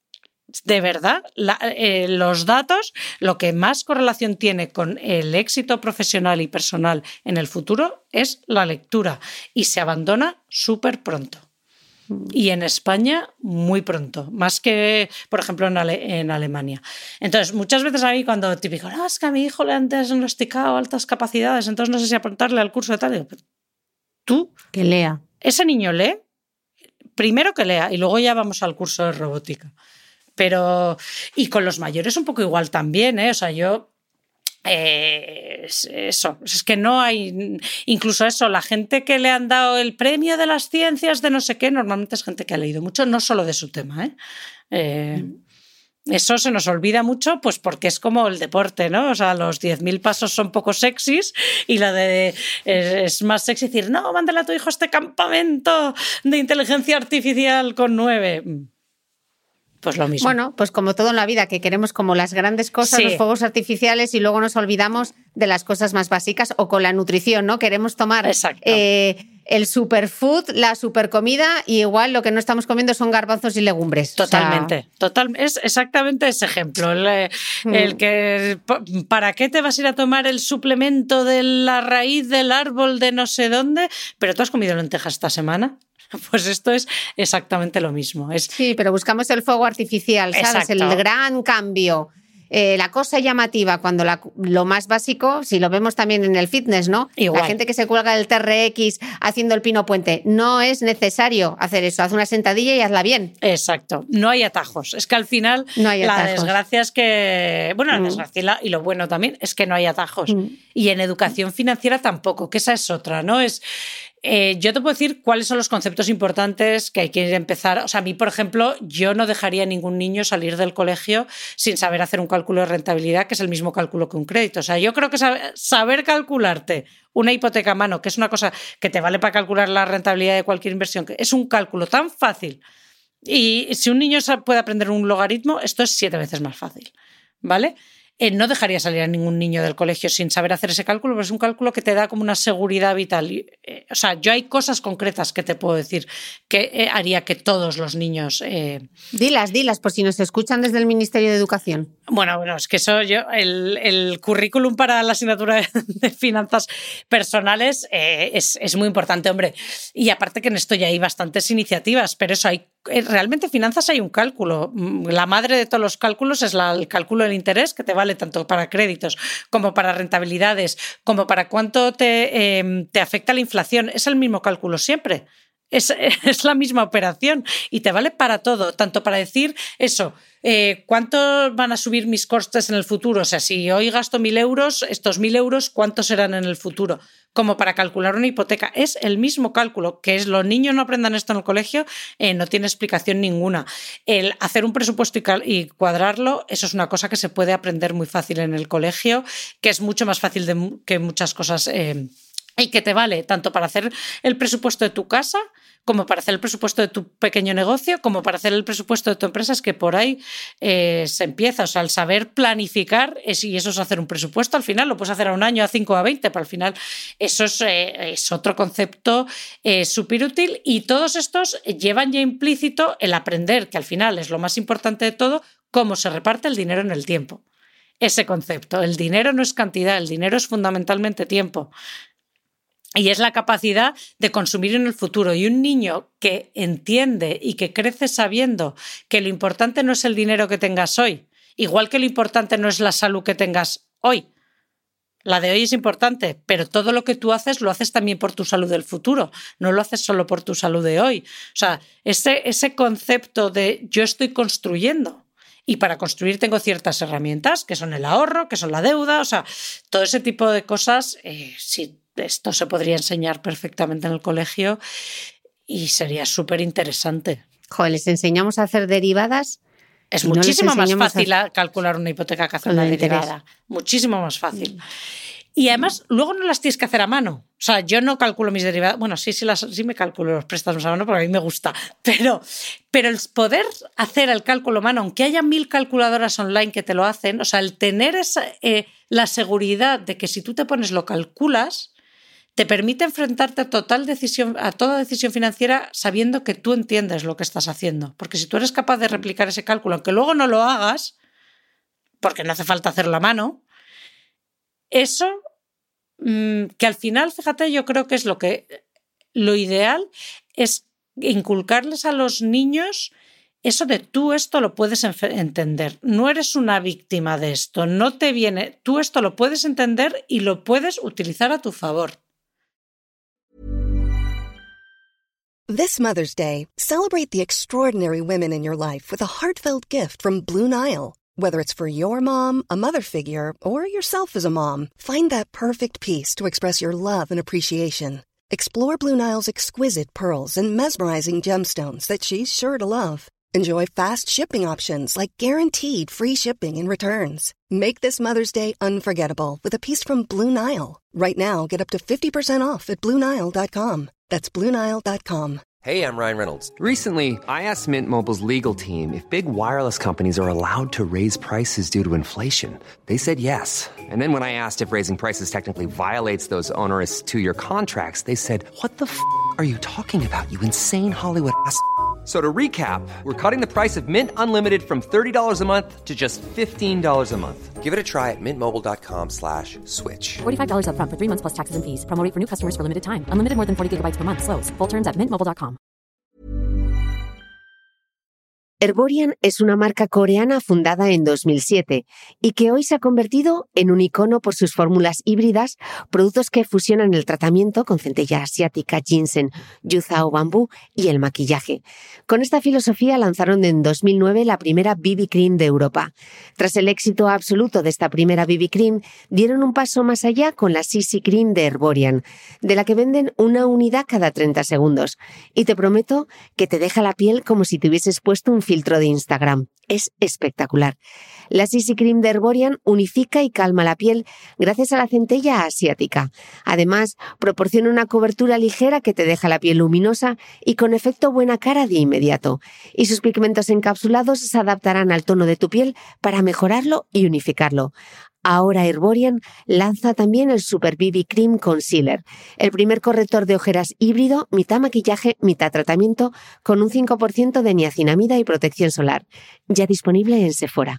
De verdad, la, eh, los datos, lo que más correlación tiene con el éxito profesional y personal en el futuro es la lectura, y se abandona súper pronto. Y en España muy pronto, más que, por ejemplo, en, Ale- en Alemania. Entonces, muchas veces a mí cuando típico, no, es que a mi hijo le han diagnosticado altas capacidades, entonces no sé si apuntarle al curso de tal. Digo, tú, que lea. Ese niño lee, primero que lea y luego ya vamos al curso de robótica. Pero, y con los mayores un poco igual también, ¿eh? O sea, yo... Eh, eso, es que no hay, incluso eso, la gente que le han dado el premio de las ciencias de no sé qué, normalmente es gente que ha leído mucho, no solo de su tema, ¿eh? Eh, mm. Eso se nos olvida mucho, pues porque es como el deporte, ¿no? O sea, los diez mil pasos son poco sexys y la de es, es más sexy decir, no, mándale a tu hijo a este campamento de inteligencia artificial con nueve. Pues lo mismo. Bueno, pues como todo en la vida, que queremos como las grandes cosas, sí. Los fuegos artificiales, y luego nos olvidamos de las cosas más básicas, o con la nutrición, ¿no? Queremos tomar eh, el superfood, la supercomida, y igual lo que no estamos comiendo son garbanzos y legumbres. Totalmente, o sea... total, es exactamente ese ejemplo. El, mm. el que, ¿para qué te vas a ir a tomar el suplemento de la raíz del árbol de no sé dónde? Pero tú has comido lentejas esta semana. Pues esto es exactamente lo mismo. Es... Sí, pero buscamos el fuego artificial, ¿sabes? Exacto. El gran cambio. Eh, la cosa llamativa, cuando la, lo más básico, si lo vemos también en el fitness, ¿no? Igual. La gente que se cuelga del T R X haciendo el pino puente. No es necesario hacer eso. Haz una sentadilla y hazla bien. Exacto. No hay atajos. Es que al final no hay la atajos. desgracia es que... Bueno, la mm. desgracia y, la, y lo bueno también es que no hay atajos. Mm. Y en educación financiera tampoco, que esa es otra, ¿no? Es... Eh, yo te puedo decir cuáles son los conceptos importantes que hay que empezar. O sea, a mí, por ejemplo, yo no dejaría a ningún niño salir del colegio sin saber hacer un cálculo de rentabilidad, que es el mismo cálculo que un crédito. O sea, yo creo que saber calcularte una hipoteca a mano, que es una cosa que te vale para calcular la rentabilidad de cualquier inversión, que es un cálculo tan fácil. Y si un niño puede aprender un logaritmo, esto es siete veces más fácil, ¿vale? eh, no dejaría salir a ningún niño del colegio sin saber hacer ese cálculo, pero es un cálculo que te da como una seguridad vital. Y, eh, o sea, yo hay cosas concretas que te puedo decir que eh, haría que todos los niños... Eh... Dilas, dilas, por si nos escuchan desde el Ministerio de Educación. Bueno, bueno, es que eso yo, el, el currículum para la asignatura de, de finanzas personales eh, es, es muy importante, hombre. Y aparte que en esto ya hay bastantes iniciativas, pero eso hay, realmente finanzas hay un cálculo. La madre de todos los cálculos es la, el cálculo del interés, que te vale tanto para créditos como para rentabilidades, como para cuánto te, eh, te afecta la inflación. Es el mismo cálculo siempre. Es, es la misma operación y te vale para todo, tanto para decir eso, eh, ¿cuánto van a subir mis costes en el futuro? O sea, si hoy gasto mil euros, estos mil euros, ¿cuántos serán en el futuro? Como para calcular una hipoteca. Es el mismo cálculo, que es los niños no aprendan esto en el colegio, eh, no tiene explicación ninguna. El hacer un presupuesto y, cal- y cuadrarlo, eso es una cosa que se puede aprender muy fácil en el colegio, que es mucho más fácil de, que muchas cosas... Eh, y que te vale tanto para hacer el presupuesto de tu casa como para hacer el presupuesto de tu pequeño negocio, como para hacer el presupuesto de tu empresa. Es que por ahí eh, se empieza. O sea, el saber planificar, es, y eso es hacer un presupuesto, al final lo puedes hacer a un año, a cinco, a veinte, pero al final eso es, eh, es otro concepto eh, súper útil, y todos estos llevan ya implícito el aprender, que al final es lo más importante de todo, cómo se reparte el dinero en el tiempo. Ese concepto. El dinero no es cantidad, el dinero es fundamentalmente tiempo. Y es la capacidad de consumir en el futuro. Y un niño que entiende y que crece sabiendo que lo importante no es el dinero que tengas hoy, igual que lo importante no es la salud que tengas hoy. La de hoy es importante, pero todo lo que tú haces lo haces también por tu salud del futuro. No lo haces solo por tu salud de hoy. O sea, ese, ese concepto de yo estoy construyendo. Y para construir tengo ciertas herramientas, que son el ahorro, que son la deuda, o sea, todo ese tipo de cosas, eh, sí. Esto se podría enseñar perfectamente en el colegio y sería súper interesante. Joder, les enseñamos a hacer derivadas. Es muchísimo no más fácil a... calcular una hipoteca que hacer una derivada. Muchísimo más fácil. Y además, luego no las tienes que hacer a mano. O sea, yo no calculo mis derivadas. Bueno, sí, sí, las, sí me calculo los préstamos a mano porque a mí me gusta. Pero, pero el poder hacer el cálculo a mano, aunque haya mil calculadoras online que te lo hacen, o sea, el tener esa, eh, la seguridad de que si tú te pones lo calculas, te permite enfrentarte a, total decisión, a toda decisión financiera sabiendo que tú entiendes lo que estás haciendo. Porque si tú eres capaz de replicar ese cálculo, aunque luego no lo hagas, porque no hace falta hacerlo a mano, eso mmm, que al final, fíjate, yo creo que es lo que lo ideal es inculcarles a los niños eso de tú esto lo puedes entender, no eres una víctima de esto, no te viene, tú esto lo puedes entender y lo puedes utilizar a tu favor. This Mother's Day, celebrate the extraordinary women in your life with a heartfelt gift from Blue Nile. Whether it's for your mom, a mother figure, or yourself as a mom, find that perfect piece to express your love and appreciation. Explore Blue Nile's exquisite pearls and mesmerizing gemstones that she's sure to love. Enjoy fast shipping options like guaranteed free shipping and returns. Make this Mother's Day unforgettable with a piece from Blue Nile. Right now, get up to fifty percent off at Blue Nile dot com. That's Blue Nile dot com. Hey, I'm Ryan Reynolds. Recently, I asked Mint Mobile's legal team if big wireless companies are allowed to raise prices due to inflation. They said yes. And then when I asked if raising prices technically violates those onerous two-year contracts, they said, what the f*** are you talking about, you insane Hollywood ass f- So to recap, we're cutting the price of Mint Unlimited from thirty dollars a month to just fifteen dollars a month. Give it a try at mintmobile.com slash switch. forty-five dollars up front for three months plus taxes and fees. Promo rate for new customers for limited time. Unlimited more than forty gigabytes per month. Slows full terms at mint mobile dot com. Herborian es una marca coreana fundada en dos mil siete y que hoy se ha convertido en un icono por sus fórmulas híbridas, productos que fusionan el tratamiento con centella asiática, ginseng, yuza o bambú y el maquillaje. Con esta filosofía lanzaron en dos mil nueve la primera B B Cream de Europa. Tras el éxito absoluto de esta primera B B Cream, dieron un paso más allá con la C C Cream de Herborian, de la que venden una unidad cada treinta segundos. Y te prometo que te deja la piel como si te hubieses puesto un filtro de Instagram. Es espectacular. La C C Cream de Herborian unifica y calma la piel gracias a la centella asiática. Además, proporciona una cobertura ligera que te deja la piel luminosa y con efecto buena cara de inmediato. Y sus pigmentos encapsulados se adaptarán al tono de tu piel para mejorarlo y unificarlo. Ahora Herborian lanza también el Super B B Cream Concealer, el primer corrector de ojeras híbrido, mitad maquillaje, mitad tratamiento, con un cinco por ciento de niacinamida y protección solar. Ya disponible en Sephora.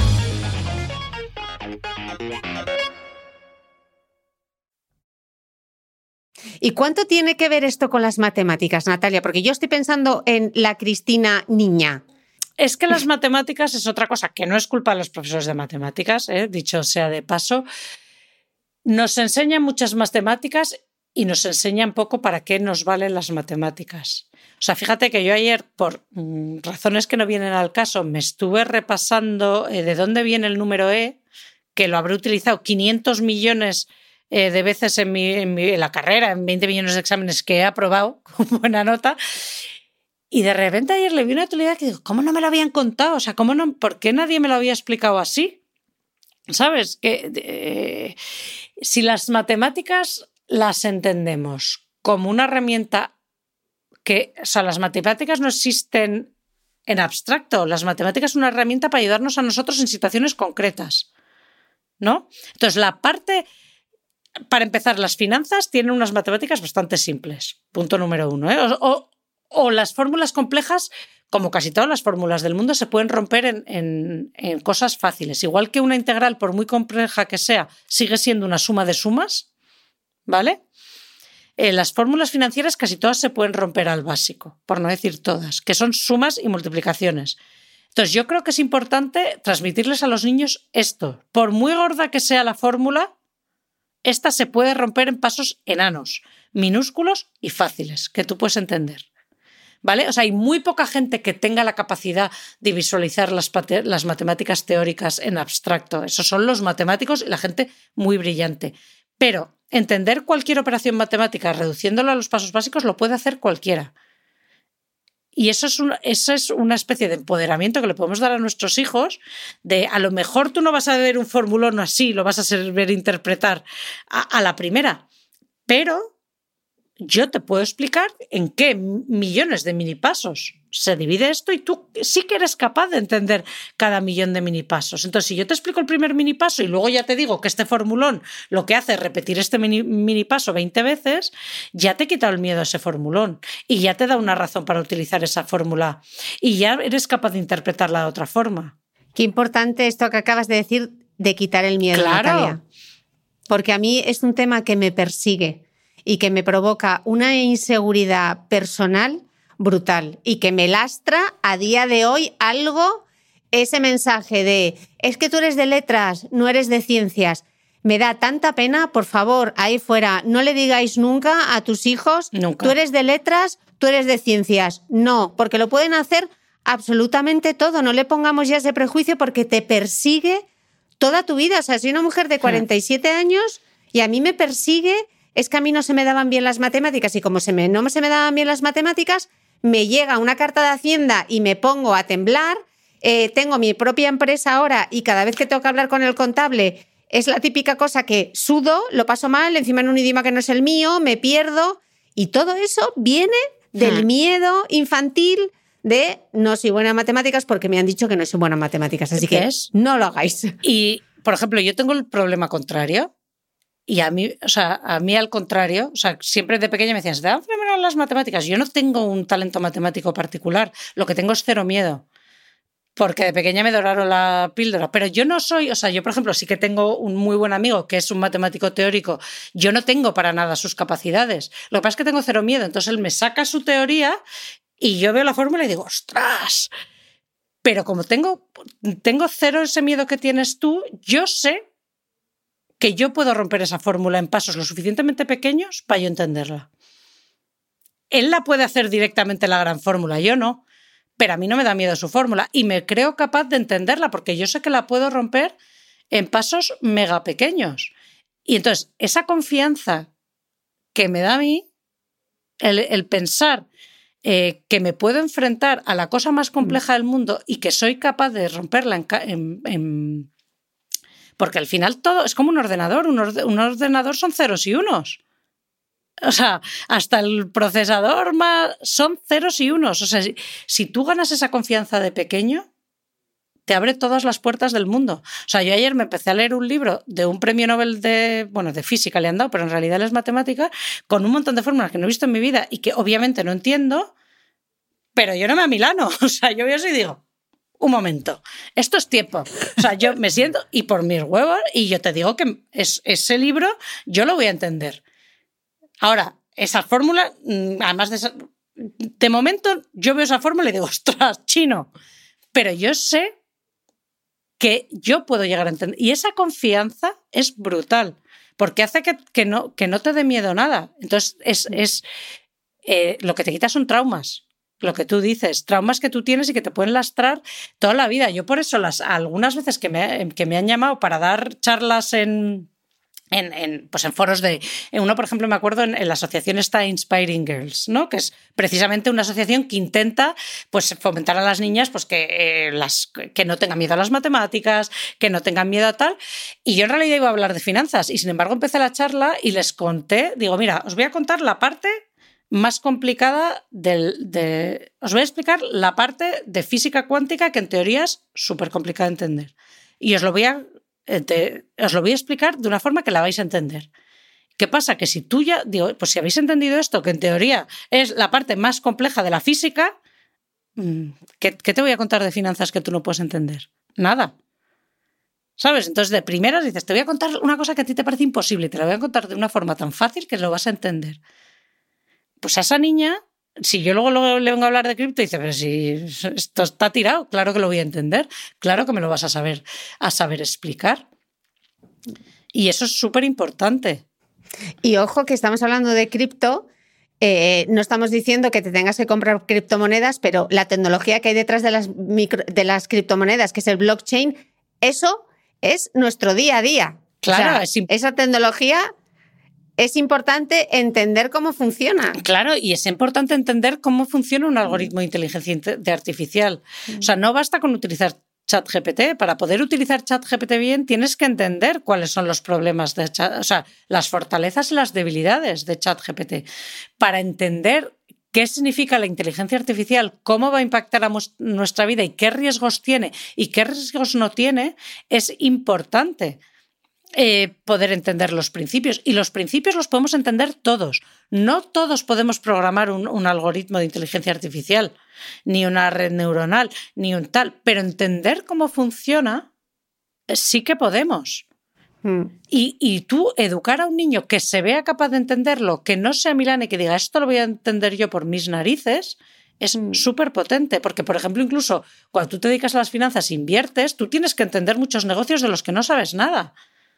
¿Y cuánto tiene que ver esto con las matemáticas, Natalia? Porque yo estoy pensando en la Cristina niña. Es que las matemáticas es otra cosa, que no es culpa de los profesores de matemáticas, ¿eh? Dicho sea de paso. Nos enseñan muchas matemáticas y nos enseñan poco para qué nos valen las matemáticas. O sea, fíjate que yo ayer, por mm, razones que no vienen al caso, me estuve repasando eh, de dónde viene el número E, que lo habré utilizado quinientos millones eh, de veces en, mi, en, mi, en la carrera, en veinte millones de exámenes que he aprobado con buena nota. Y de repente ayer le vi una utilidad que digo, ¿cómo no me lo habían contado? O sea, ¿cómo no, ¿por qué nadie me lo había explicado así? ¿Sabes? Que eh, si las matemáticas las entendemos como una herramienta que, o sea, las matemáticas no existen en abstracto. Las matemáticas son una herramienta para ayudarnos a nosotros en situaciones concretas, ¿no? Entonces, la parte, para empezar, las finanzas tienen unas matemáticas bastante simples. Punto número uno, ¿eh? O, o, O las fórmulas complejas, como casi todas las fórmulas del mundo, se pueden romper en, en, en cosas fáciles. Igual que una integral, por muy compleja que sea, sigue siendo una suma de sumas, ¿vale? Eh, las fórmulas financieras casi todas se pueden romper al básico, por no decir todas, que son sumas y multiplicaciones. Entonces, yo creo que es importante transmitirles a los niños esto. Por muy gorda que sea la fórmula, esta se puede romper en pasos enanos, minúsculos y fáciles, que tú puedes entender. ¿Vale? O sea, hay muy poca gente que tenga la capacidad de visualizar las, las matemáticas teóricas en abstracto. Esos son los matemáticos y la gente muy brillante. Pero entender cualquier operación matemática reduciéndolo a los pasos básicos lo puede hacer cualquiera. Y eso es, un, eso es una especie de empoderamiento que le podemos dar a nuestros hijos, de a lo mejor tú no vas a ver un formulón así, lo vas a saber interpretar a, a la primera, pero yo te puedo explicar en qué millones de minipasos se divide esto y tú sí que eres capaz de entender cada millón de minipasos. Entonces, si yo te explico el primer minipaso y luego ya te digo que este formulón lo que hace es repetir este mini, minipaso veinte veces, ya te he quitado el miedo a ese formulón y ya te da una razón para utilizar esa fórmula y ya eres capaz de interpretarla de otra forma. Qué importante esto que acabas de decir de quitar el miedo, claro. Natalia. Porque a mí es un tema que me persigue y que me provoca una inseguridad personal brutal y que me lastra a día de hoy algo, ese mensaje de es que tú eres de letras, no eres de ciencias. Me da tanta pena, por favor, ahí fuera, no le digáis nunca a tus hijos, nunca. Tú eres de letras, tú eres de ciencias. No, porque lo pueden hacer absolutamente todo. No le pongamos ya ese prejuicio porque te persigue toda tu vida. O sea, soy una mujer de cuarenta y siete años y a mí me persigue. Es que a mí no se me daban bien las matemáticas y como se me, no se me daban bien las matemáticas, me llega una carta de Hacienda y me pongo a temblar. Eh, tengo mi propia empresa ahora y cada vez que tengo que hablar con el contable es la típica cosa que sudo, lo paso mal, encima en un idioma que no es el mío, me pierdo. Y todo eso viene del miedo infantil de no soy buena en matemáticas porque me han dicho que no soy buena en matemáticas. Así que es? no lo hagáis. Y, por ejemplo, yo tengo el problema contrario. Y a mí, o sea, a mí al contrario, o sea, siempre de pequeña me decían, ¿se te dan fenomenal las matemáticas? Yo no tengo un talento matemático particular, lo que tengo es cero miedo, porque de pequeña me doraron la píldora, pero yo no soy, o sea, yo por ejemplo sí que tengo un muy buen amigo que es un matemático teórico, yo no tengo para nada sus capacidades, lo que pasa es que tengo cero miedo, entonces él me saca su teoría y yo veo la fórmula y digo, ¡ostras! Pero como tengo, tengo cero ese miedo que tienes tú, yo sé que yo puedo romper esa fórmula en pasos lo suficientemente pequeños para yo entenderla. Él la puede hacer directamente la gran fórmula, yo no, pero a mí no me da miedo su fórmula y me creo capaz de entenderla porque yo sé que la puedo romper en pasos mega pequeños. Y entonces, esa confianza que me da a mí, el, el pensar eh, que me puedo enfrentar a la cosa más compleja del mundo y que soy capaz de romperla en... en, en porque al final todo es como un ordenador, un, orde, un ordenador son ceros y unos. O sea, hasta el procesador más son ceros y unos. O sea, si, si tú ganas esa confianza de pequeño, te abre todas las puertas del mundo. O sea, yo ayer me empecé a leer un libro de un premio Nobel de, bueno, de física le han dado, pero en realidad es matemática, con un montón de fórmulas que no he visto en mi vida y que obviamente no entiendo, pero yo no me amilano. O sea, yo veo eso y digo, un momento, esto es tiempo. O sea, yo me siento y por mis huevos, y yo te digo que es, ese libro yo lo voy a entender. Ahora, esa fórmula, además de esa, de momento yo veo esa fórmula y digo, ostras, chino. Pero yo sé que yo puedo llegar a entender. Y esa confianza es brutal, porque hace que, que, no, que no te dé miedo nada. Entonces, es, es eh, lo que te quita son traumas. Lo que tú dices, traumas que tú tienes y que te pueden lastrar toda la vida. Yo por eso las algunas veces que me, que me han llamado para dar charlas en... En, en, pues en foros de... Uno, por ejemplo, me acuerdo en, en la asociación esta Inspiring Girls, ¿no? Que es precisamente una asociación que intenta pues, fomentar a las niñas pues, que, eh, las, que no tengan miedo a las matemáticas, que no tengan miedo a tal. Y yo en realidad iba a hablar de finanzas y, sin embargo, empecé la charla y les conté, digo, mira, os voy a contar la parte más complicada del... De, os voy a explicar la parte de física cuántica que en teoría es súper complicada de entender. Y os lo voy a... Te, os lo voy a explicar de una forma que la vais a entender. ¿Qué pasa? Que si tú ya, digo, pues si habéis entendido esto, que en teoría es la parte más compleja de la física, ¿qué, qué te voy a contar de finanzas que tú no puedes entender? Nada. ¿Sabes? Entonces, de primeras dices, te voy a contar una cosa que a ti te parece imposible y te la voy a contar de una forma tan fácil que lo vas a entender. Pues a esa niña, si yo luego, luego le vengo a hablar de cripto, dice, pero si esto está tirado, claro que lo voy a entender, claro que me lo vas a saber, a saber explicar. Y eso es súper importante. Y ojo que estamos hablando de cripto, eh, no estamos diciendo que te tengas que comprar criptomonedas, pero la tecnología que hay detrás de las, micro, de las criptomonedas, que es el blockchain, eso es nuestro día a día. Claro, o sea, es imp- esa tecnología... Es importante entender cómo funciona. Claro, y es importante entender cómo funciona un algoritmo de inteligencia artificial. O sea, no basta con utilizar ChatGPT. Para poder utilizar ChatGPT bien, tienes que entender cuáles son los problemas de Chat, o sea, las fortalezas y las debilidades de ChatGPT. Para entender qué significa la inteligencia artificial, cómo va a impactar a nuestra vida y qué riesgos tiene y qué riesgos no tiene, es importante. Eh, poder entender los principios. Y los principios los podemos entender todos. No todos podemos programar un, un algoritmo de inteligencia artificial, ni una red neuronal, ni un tal. Pero entender cómo funciona, sí que podemos. Mm. Y, y tú educar a un niño que se vea capaz de entenderlo, que no sea milane, que diga, esto lo voy a entender yo por mis narices, es mm. súper potente. Porque, por ejemplo, incluso cuando tú te dedicas a las finanzas, inviertes, tú tienes que entender muchos negocios de los que no sabes nada.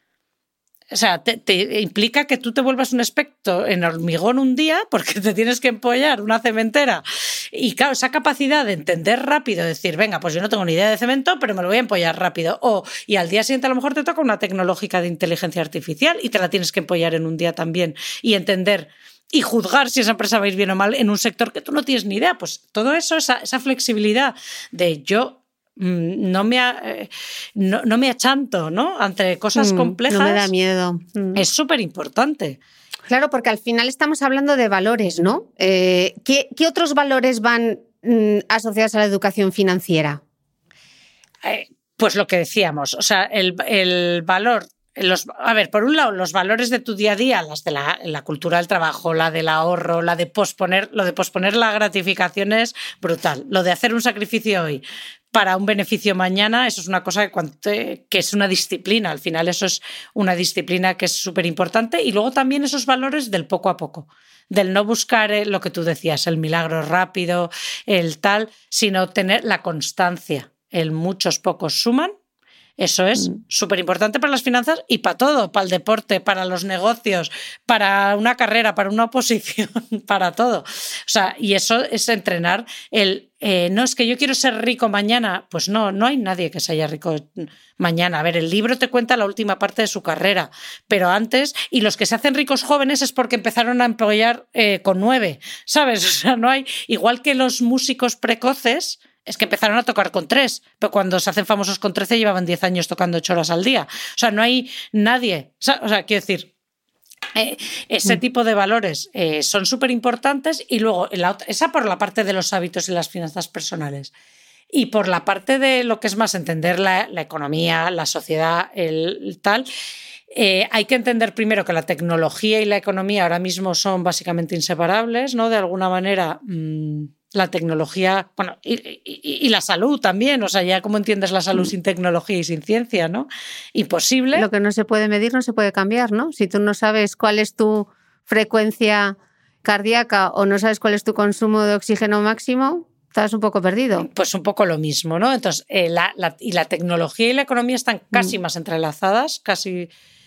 O sea, te, te implica que tú te vuelvas un experto en hormigón un día porque te tienes que empollar una cementera. Y claro, esa capacidad de entender rápido, decir, venga, pues yo no tengo ni idea de cemento, pero me lo voy a empollar rápido. O, y al día siguiente a lo mejor te toca una tecnológica de inteligencia artificial y te la tienes que empollar en un día también. Y entender y juzgar si esa empresa va a ir bien o mal en un sector que tú no tienes ni idea. Pues todo eso, esa, esa flexibilidad de yo... No me, eh, no, no me achanto, ¿no? Ante cosas mm, complejas. No me da miedo. Mm. Es súper importante. Claro, porque al final estamos hablando de valores, ¿no? Eh, ¿qué, ¿Qué otros valores van mm, asociados a la educación financiera? Eh, pues lo que decíamos, o sea, el, el valor... Los, a ver, por un lado, los valores de tu día a día, las de la, la cultura del trabajo, la del ahorro, la de posponer, lo de posponer la gratificación es brutal. Lo de hacer un sacrificio hoy para un beneficio mañana, eso es una cosa que, que es una disciplina. Al final eso es una disciplina que es súper importante. Y luego también esos valores del poco a poco, del no buscar lo que tú decías, el milagro rápido, el tal, sino tener la constancia. El muchos pocos suman. Eso es mm. súper importante para las finanzas y para todo, para el deporte, para los negocios, para una carrera, para una oposición, para todo. O sea, y eso es entrenar el... Eh, no, es que yo quiero ser rico mañana. Pues no, no hay nadie que se haya rico mañana. A ver, el libro te cuenta la última parte de su carrera, pero antes, y los que se hacen ricos jóvenes es porque empezaron a empollar eh, con nueve, ¿sabes? O sea, no hay... Igual que los músicos precoces, es que empezaron a tocar con tres, pero cuando se hacen famosos con trece llevaban diez años tocando ocho horas al día. O sea, no hay nadie. O sea, o sea quiero decir... Eh, ese tipo de valores eh, son súper importantes y luego la otra, esa por la parte de los hábitos y las finanzas personales y por la parte de lo que es más entender la, la economía, la sociedad, el, el tal, eh, hay que entender primero que la tecnología y la economía ahora mismo son básicamente inseparables, ¿no? De alguna manera mmm, la tecnología, bueno, y, y, y la salud también, o sea, ya cómo entiendes la salud sin tecnología y sin ciencia, ¿no? Imposible. Lo que no se puede medir no se puede cambiar, ¿no? Si tú no sabes cuál es tu frecuencia cardíaca o no sabes cuál es tu consumo de oxígeno máximo, estás un poco perdido. Pues un poco lo mismo, ¿no? Entonces, eh, la, la, y la tecnología y la economía están casi mm. más entrelazadas, casi...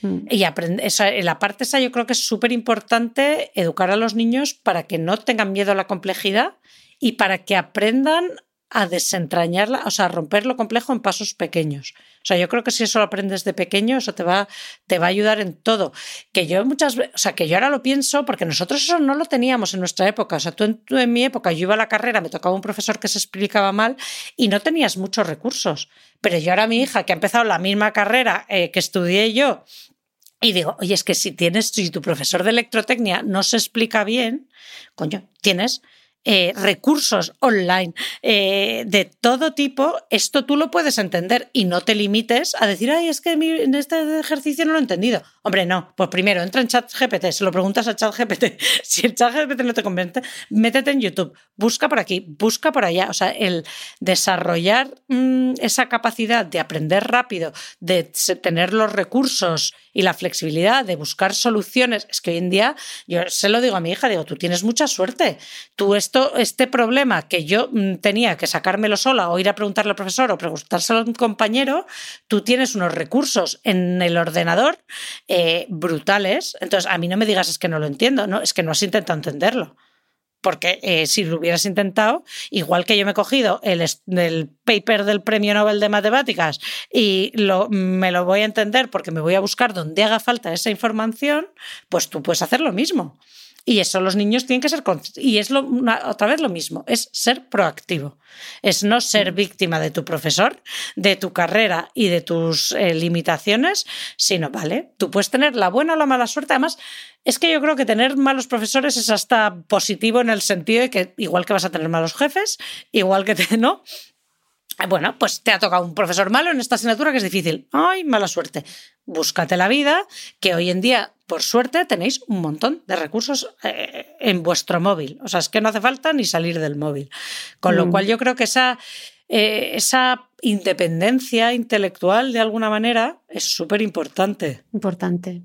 Y aprende, esa, la parte esa yo creo que es súper importante educar a los niños para que no tengan miedo a la complejidad y para que aprendan a desentrañarla, o sea, a romper lo complejo en pasos pequeños. O sea, yo creo que si eso lo aprendes de pequeño, eso te va, te va a ayudar en todo. Que yo muchas veces, o sea, que yo ahora lo pienso porque nosotros eso no lo teníamos en nuestra época. O sea, tú en, tú en mi época, yo iba a la carrera, me tocaba un profesor que se explicaba mal y no tenías muchos recursos. Pero yo ahora mi hija, que ha empezado la misma carrera eh, que estudié yo, y digo, oye, es que si tienes, si tu profesor de electrotecnia no se explica bien, coño, tienes eh, recursos online eh, de todo tipo, esto tú lo puedes entender y no te limites a decir, ay, es que mi, en este ejercicio no lo he entendido. Hombre, no, pues primero entra en ChatGPT, se lo preguntas a ChatGPT. Si el ChatGPT no te convence, métete en YouTube, busca por aquí, busca por allá. O sea, el desarrollar mmm, esa capacidad de aprender rápido, de tener los recursos y la flexibilidad de buscar soluciones. Es que hoy en día, yo se lo digo a mi hija, digo, tú tienes mucha suerte. Tú esto, este problema que yo tenía que sacármelo sola o ir a preguntarle al profesor o preguntárselo a un compañero, tú tienes unos recursos en el ordenador eh, brutales. Entonces, a mí no me digas es que no lo entiendo, no, es que no has intentado entenderlo. Porque eh, si lo hubieras intentado, igual que yo me he cogido el, el paper del Premio Nobel de Matemáticas y lo, me lo voy a entender porque me voy a buscar donde haga falta esa información, pues tú puedes hacer lo mismo. Y eso los niños tienen que ser... Y es lo, una, otra vez lo mismo, es ser proactivo. Es no ser víctima de tu profesor, de tu carrera y de tus eh, limitaciones, sino, vale, tú puedes tener la buena o la mala suerte. Además, es que yo creo que tener malos profesores es hasta positivo en el sentido de que igual que vas a tener malos jefes, igual que te... ¿no? Bueno, pues te ha tocado un profesor malo en esta asignatura que es difícil. ¡Ay, mala suerte! Búscate la vida, que hoy en día, por suerte, tenéis un montón de recursos eh, en vuestro móvil. O sea, es que no hace falta ni salir del móvil. Con mm. lo cual yo creo que esa, eh, esa independencia intelectual, de alguna manera, es súper importante. Importante.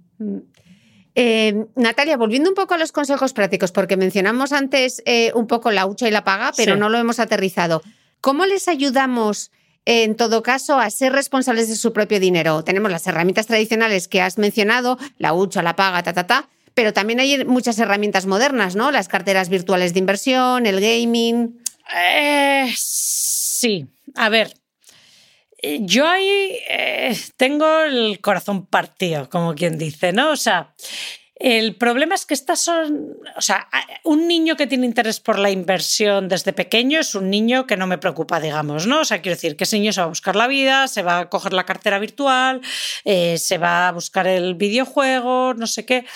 Eh, Natalia, volviendo un poco a los consejos prácticos, porque mencionamos antes eh, un poco la hucha y la paga, pero sí. no lo hemos aterrizado. ¿Cómo les ayudamos, en todo caso, a ser responsables de su propio dinero? Tenemos las herramientas tradicionales que has mencionado, la hucha, la paga, ta, ta, ta, pero también hay muchas herramientas modernas, ¿no? Las carteras virtuales de inversión, el gaming... Eh, sí, a ver, yo ahí eh, tengo el corazón partido, como quien dice, ¿no? O sea... El problema es que estas son, o sea, un niño que tiene interés por la inversión desde pequeño es un niño que no me preocupa, digamos, ¿no? O sea, quiero decir que ese niño se va a buscar la vida, se va a coger la cartera virtual, eh, se va a buscar el videojuego, no sé qué.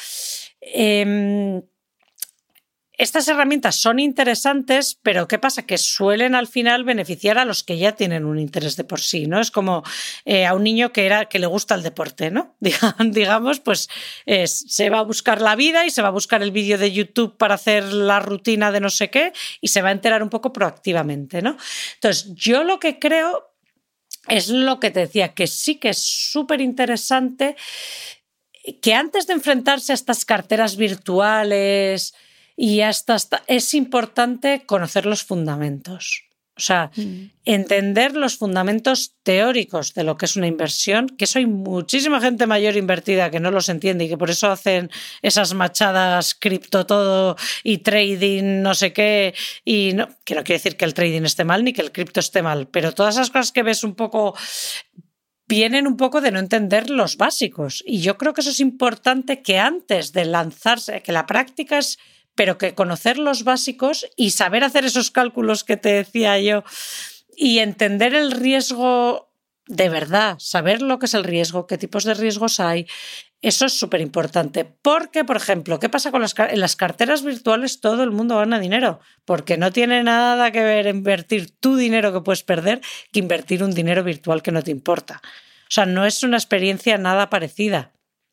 Eh, Estas herramientas son interesantes, pero ¿qué pasa? Que suelen al final beneficiar a los que ya tienen un interés de por sí, ¿no? Es como eh, a un niño que, era, que le gusta el deporte, ¿no? Digamos, pues eh, se va a buscar la vida y se va a buscar el vídeo de YouTube para hacer la rutina de no sé qué y se va a enterar un poco proactivamente, ¿no? Entonces, yo lo que creo es lo que te decía, que sí que es súper interesante que antes de enfrentarse a estas carteras virtuales... Y hasta, hasta es importante conocer los fundamentos. O sea, mm. entender los fundamentos teóricos de lo que es una inversión, que eso hay muchísima gente mayor invertida que no los entiende y que por eso hacen esas machadas cripto todo y trading no sé qué, y no, que no quiere decir que el trading esté mal ni que el cripto esté mal, pero todas esas cosas que ves un poco vienen un poco de no entender los básicos, y yo creo que eso es importante, que antes de lanzarse, que la práctica es, pero que conocer los básicos y saber hacer esos cálculos que te decía yo y entender el riesgo de verdad, saber lo que es el riesgo, qué tipos de riesgos hay, eso es súper importante. Porque, por ejemplo, ¿qué pasa con las, en las carteras virtuales? Todo el mundo gana dinero, porque no tiene nada que ver invertir tu dinero que puedes perder que invertir un dinero virtual que no te importa. O sea, no es una experiencia nada parecida.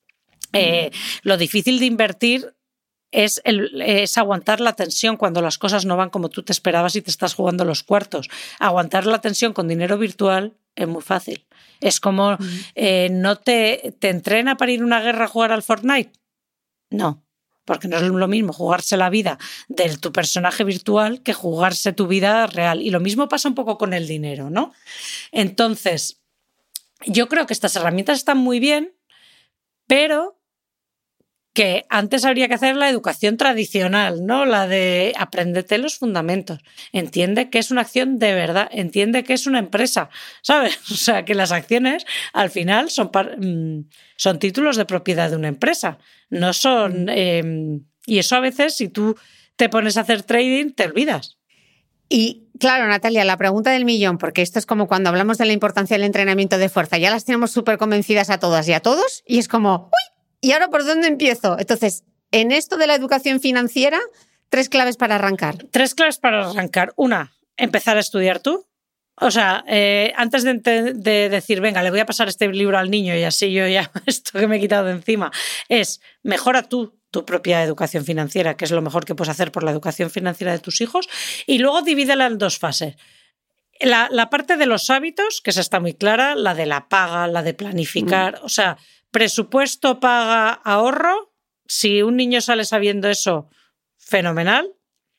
Eh, lo difícil de invertir Es, el, es aguantar la tensión cuando las cosas no van como tú te esperabas y te estás jugando los cuartos. Aguantar la tensión con dinero virtual es muy fácil. Es como, eh, ¿no te, te entrena para ir a una guerra a jugar al Fortnite? No, porque no es lo mismo jugarse la vida de tu personaje virtual que jugarse tu vida real. Y lo mismo pasa un poco con el dinero, ¿no? Entonces, yo creo que estas herramientas están muy bien, pero que antes habría que hacer la educación tradicional, ¿no? La de apréndete los fundamentos, entiende que es una acción de verdad, entiende que es una empresa, ¿sabes? O sea, que las acciones al final son, son títulos de propiedad de una empresa, no son... Eh, y eso a veces, si tú te pones a hacer trading, te olvidas. Y claro, Natalia, la pregunta del millón, porque esto es como cuando hablamos de la importancia del entrenamiento de fuerza, ya las tenemos súper convencidas a todas y a todos, y es como, ¡uy! ¿Y ahora por dónde empiezo? Entonces, en esto de la educación financiera, tres claves para arrancar. Tres claves para arrancar. Una, empezar a estudiar tú. O sea, eh, antes de, de decir, venga, le voy a pasar este libro al niño y así yo ya esto que me he quitado de encima, es mejora tú tu propia educación financiera, que es lo mejor que puedes hacer por la educación financiera de tus hijos, y luego divídela en dos fases. La, la parte de los hábitos, que esa está muy clara, la de la paga, la de planificar, mm. o sea... Presupuesto, paga, ahorro. Si un niño sale sabiendo eso, fenomenal.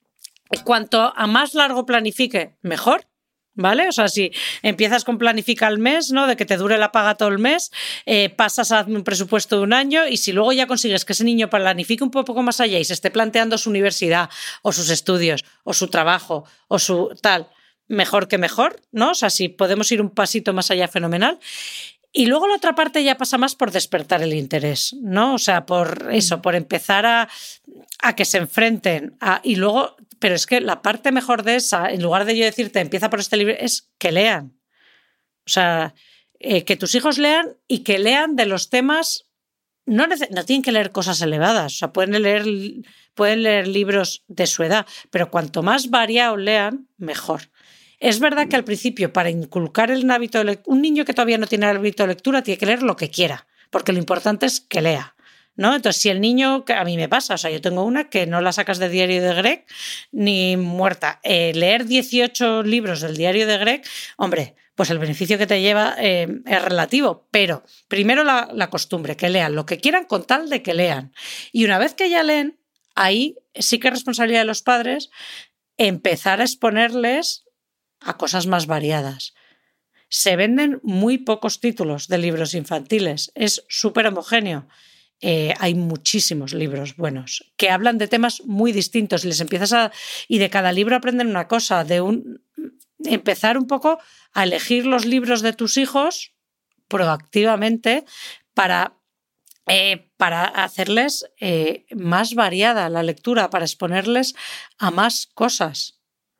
Cuanto a más largo planifique, mejor, ¿vale? O sea, si empiezas con planifica el mes, ¿no? De que te dure la paga todo el mes, eh, pasas a un presupuesto de un año, y si luego ya consigues que ese niño planifique un poco más allá y se esté planteando su universidad o sus estudios o su trabajo o su tal, mejor que mejor, ¿no? O sea, si podemos ir un pasito más allá, fenomenal. Y luego la otra parte ya pasa más por despertar el interés, ¿no? O sea, por eso, por empezar a, a que se enfrenten. A, y luego, pero es que la parte mejor de esa, en lugar de yo decirte empieza por este libro, es que lean. O sea, eh, que tus hijos lean y que lean de los temas. No, no tienen que leer cosas elevadas, o sea, pueden leer, pueden leer libros de su edad, pero cuanto más variado lean, mejor. Es verdad que al principio, para inculcar el hábito de lectura, un niño que todavía no tiene el hábito de lectura tiene que leer lo que quiera, porque lo importante es que lea, ¿no? Entonces, si el niño, que a mí me pasa, o sea, yo tengo una que no la sacas de Diario de Greg ni muerta. Eh, leer dieciocho libros del Diario de Greg, hombre, pues el beneficio que te lleva eh, es relativo, pero primero la, la costumbre, que lean lo que quieran con tal de que lean. Y una vez que ya leen, ahí sí que es responsabilidad de los padres empezar a exponerles a cosas más variadas. Se venden muy pocos títulos de libros infantiles, es súper homogéneo. Eh, hay muchísimos libros buenos que hablan de temas muy distintos y les empiezas a y de cada libro aprenden una cosa, de un empezar un poco a elegir los libros de tus hijos proactivamente para eh, para hacerles eh, más variada la lectura, para exponerles a más cosas.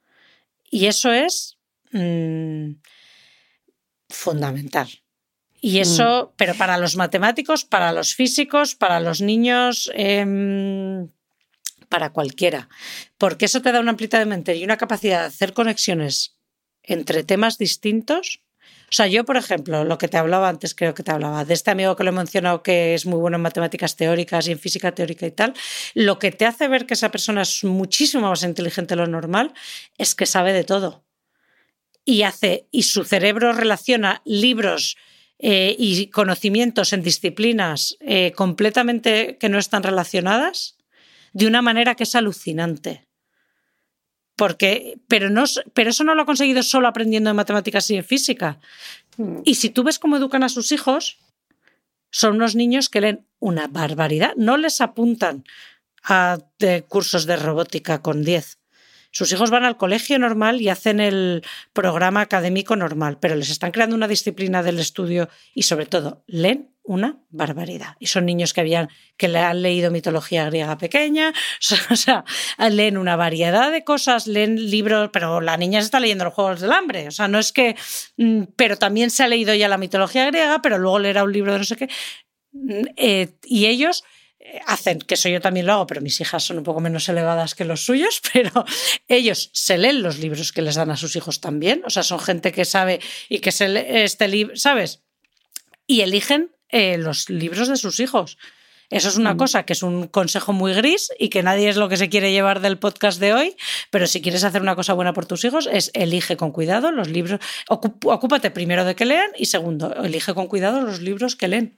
Y eso es mmm, fundamental. Y eso, mm. pero para los matemáticos, para los físicos, para los niños, eh, para cualquiera. Porque eso te da una amplitud de mente y una capacidad de hacer conexiones entre temas distintos. O sea, yo, por ejemplo, lo que te hablaba antes, creo que te hablaba, de este amigo que lo he mencionado que es muy bueno en matemáticas teóricas y en física teórica y tal, lo que te hace ver que esa persona es muchísimo más inteligente de lo normal es que sabe de todo. Y, hace, y su cerebro relaciona libros eh, y conocimientos en disciplinas eh, completamente que no están relacionadas de una manera que es alucinante. Porque, pero, no, pero eso no lo ha conseguido solo aprendiendo de matemáticas y de física. Y si tú ves cómo educan a sus hijos, son unos niños que leen una barbaridad. No les apuntan a de cursos de robótica con diez. Sus hijos van al colegio normal y hacen el programa académico normal, pero les están creando una disciplina del estudio y, sobre todo, leen una barbaridad. Y son niños que, habían, que le han leído mitología griega pequeña, o sea, leen una variedad de cosas, leen libros, pero la niña se está leyendo los Juegos del Hambre, o sea, no es que... Pero también se ha leído ya la mitología griega, pero luego leerá un libro de no sé qué. Eh, y ellos... hacen, que eso yo también lo hago, pero mis hijas son un poco menos elevadas que los suyos, pero ellos se leen los libros que les dan a sus hijos también, o sea, son gente que sabe y que se lee este libro, ¿sabes? Y eligen eh, los libros de sus hijos. Eso es una mm. cosa que es un consejo muy gris y que nadie es lo que se quiere llevar del podcast de hoy, pero si quieres hacer una cosa buena por tus hijos es elige con cuidado los libros, ocup- ocúpate primero de que lean y segundo, elige con cuidado los libros que leen.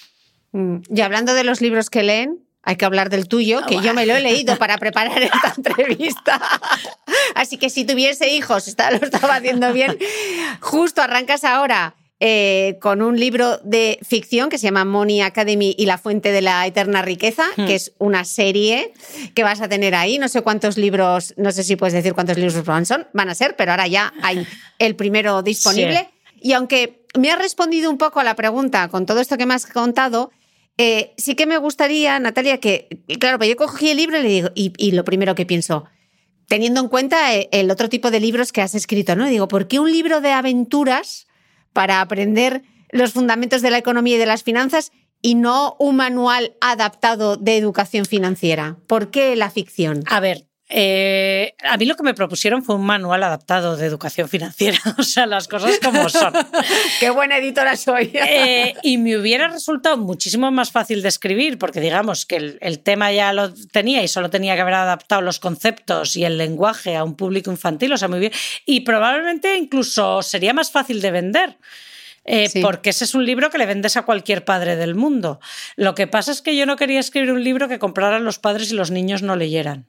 Y hablando de los libros que leen, hay que hablar del tuyo, que yo me lo he leído para preparar esta entrevista. Así que si tuviese hijos, está, lo estaba haciendo bien. Justo arrancas ahora eh, con un libro de ficción que se llama Money Academy y la fuente de la eterna riqueza, hmm. que es una serie que vas a tener ahí. No sé cuántos libros, no sé si puedes decir cuántos libros son, van a ser, pero ahora ya hay el primero disponible. Sí. Y aunque me has respondido un poco a la pregunta con todo esto que me has contado, Eh, sí que me gustaría, Natalia, que, claro, pues yo cogí el libro y le digo, y, y lo primero que pienso, teniendo en cuenta el otro tipo de libros que has escrito, ¿no? Digo, ¿por qué un libro de aventuras para aprender los fundamentos de la economía y de las finanzas y no un manual adaptado de educación financiera? ¿Por qué la ficción? A ver, Eh, a mí lo que me propusieron fue un manual adaptado de educación financiera, o sea, las cosas como son. ¡Qué buena editora soy! eh, y me hubiera resultado muchísimo más fácil de escribir, porque digamos que el, el tema ya lo tenía y solo tenía que haber adaptado los conceptos y el lenguaje a un público infantil, o sea, muy bien. Y probablemente incluso sería más fácil de vender. Eh, sí. Porque ese es un libro que le vendes a cualquier padre del mundo. Lo que pasa es que yo no quería escribir un libro que compraran los padres y los niños no leyeran.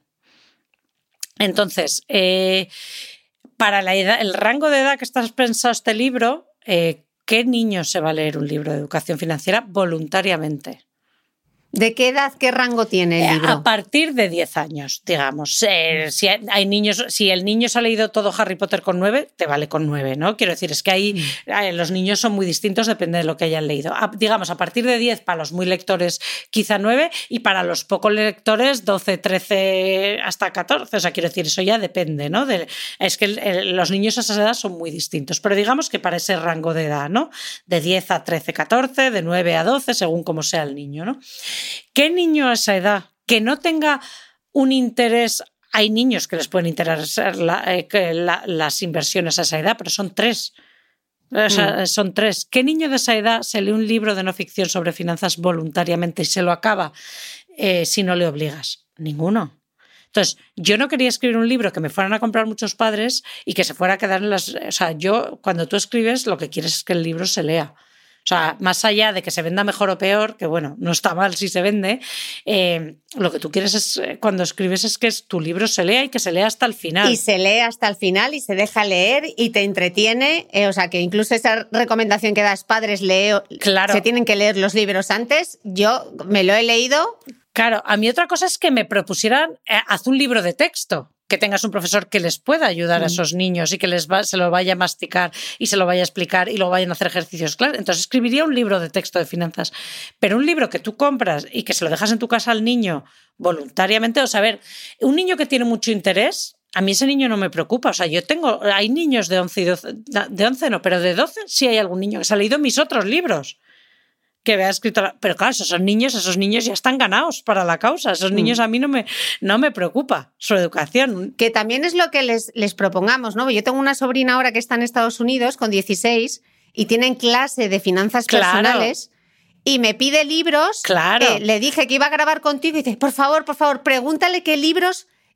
Entonces, eh, para la edad, el rango de edad que estás pensando este libro, eh, ¿qué niño se va a leer un libro de educación financiera voluntariamente? ¿De qué edad, qué rango tiene el libro? A partir de diez años, digamos. Eh, si hay niños, si el niño se ha leído todo Harry Potter con nueve, te vale con nueve, ¿no? Quiero decir, es que ahí eh, los niños son muy distintos, depende de lo que hayan leído. A, digamos, a partir de diez, para los muy lectores, quizá nueve, y para los pocos lectores, doce, trece, hasta catorce. O sea, quiero decir, eso ya depende, ¿no? De, es que el, el, los niños a esa edad son muy distintos, pero digamos que para ese rango de edad, ¿no? De diez a trece, catorce, de nueve a doce, según como sea el niño, ¿no? ¿Qué niño a esa edad que no tenga un interés? Hay niños que les pueden interesar la, eh, que la, las inversiones a esa edad, pero son tres. O sea, mm. Son tres. ¿Qué niño de esa edad se lee un libro de no ficción sobre finanzas voluntariamente y se lo acaba eh, si no le obligas? Ninguno. Entonces, yo no quería escribir un libro que me fueran a comprar muchos padres y que se fuera a quedar en las... O sea, yo, cuando tú escribes, lo que quieres es que el libro se lea. O sea, más allá de que se venda mejor o peor, que bueno, no está mal si se vende, eh, lo que tú quieres es, cuando escribes es que tu libro se lea y que se lea hasta el final. Y se lee hasta el final y se deja leer y te entretiene. Eh, o sea, que incluso esa recomendación que das, padres, leo, claro. Se tienen que leer los libros antes. Yo me lo he leído. Claro, a mí otra cosa es que me propusieran, eh, haz un libro de texto, que tengas un profesor que les pueda ayudar mm. a esos niños y que les va, se lo vaya a masticar y se lo vaya a explicar y lo vayan a hacer ejercicios. Claro, entonces escribiría un libro de texto de finanzas, pero un libro que tú compras y que se lo dejas en tu casa al niño voluntariamente. O sea, a ver, un niño que tiene mucho interés, a mí ese niño no me preocupa. O sea, yo tengo, hay niños de once y doce, de once no, pero de doce sí hay algún niño que se ha leído mis otros libros. Que vea escrito, pero claro, esos son niños, esos niños ya están ganados para la causa, esos niños a mí no me, no me preocupa su educación. Que también es lo que les, les propongamos, ¿no? Yo tengo una sobrina ahora que está en Estados Unidos con dieciséis y tienen clase de finanzas claro. personales y me pide libros, claro. eh, le dije que iba a grabar contigo y dice, por favor, por favor, pregúntale qué libros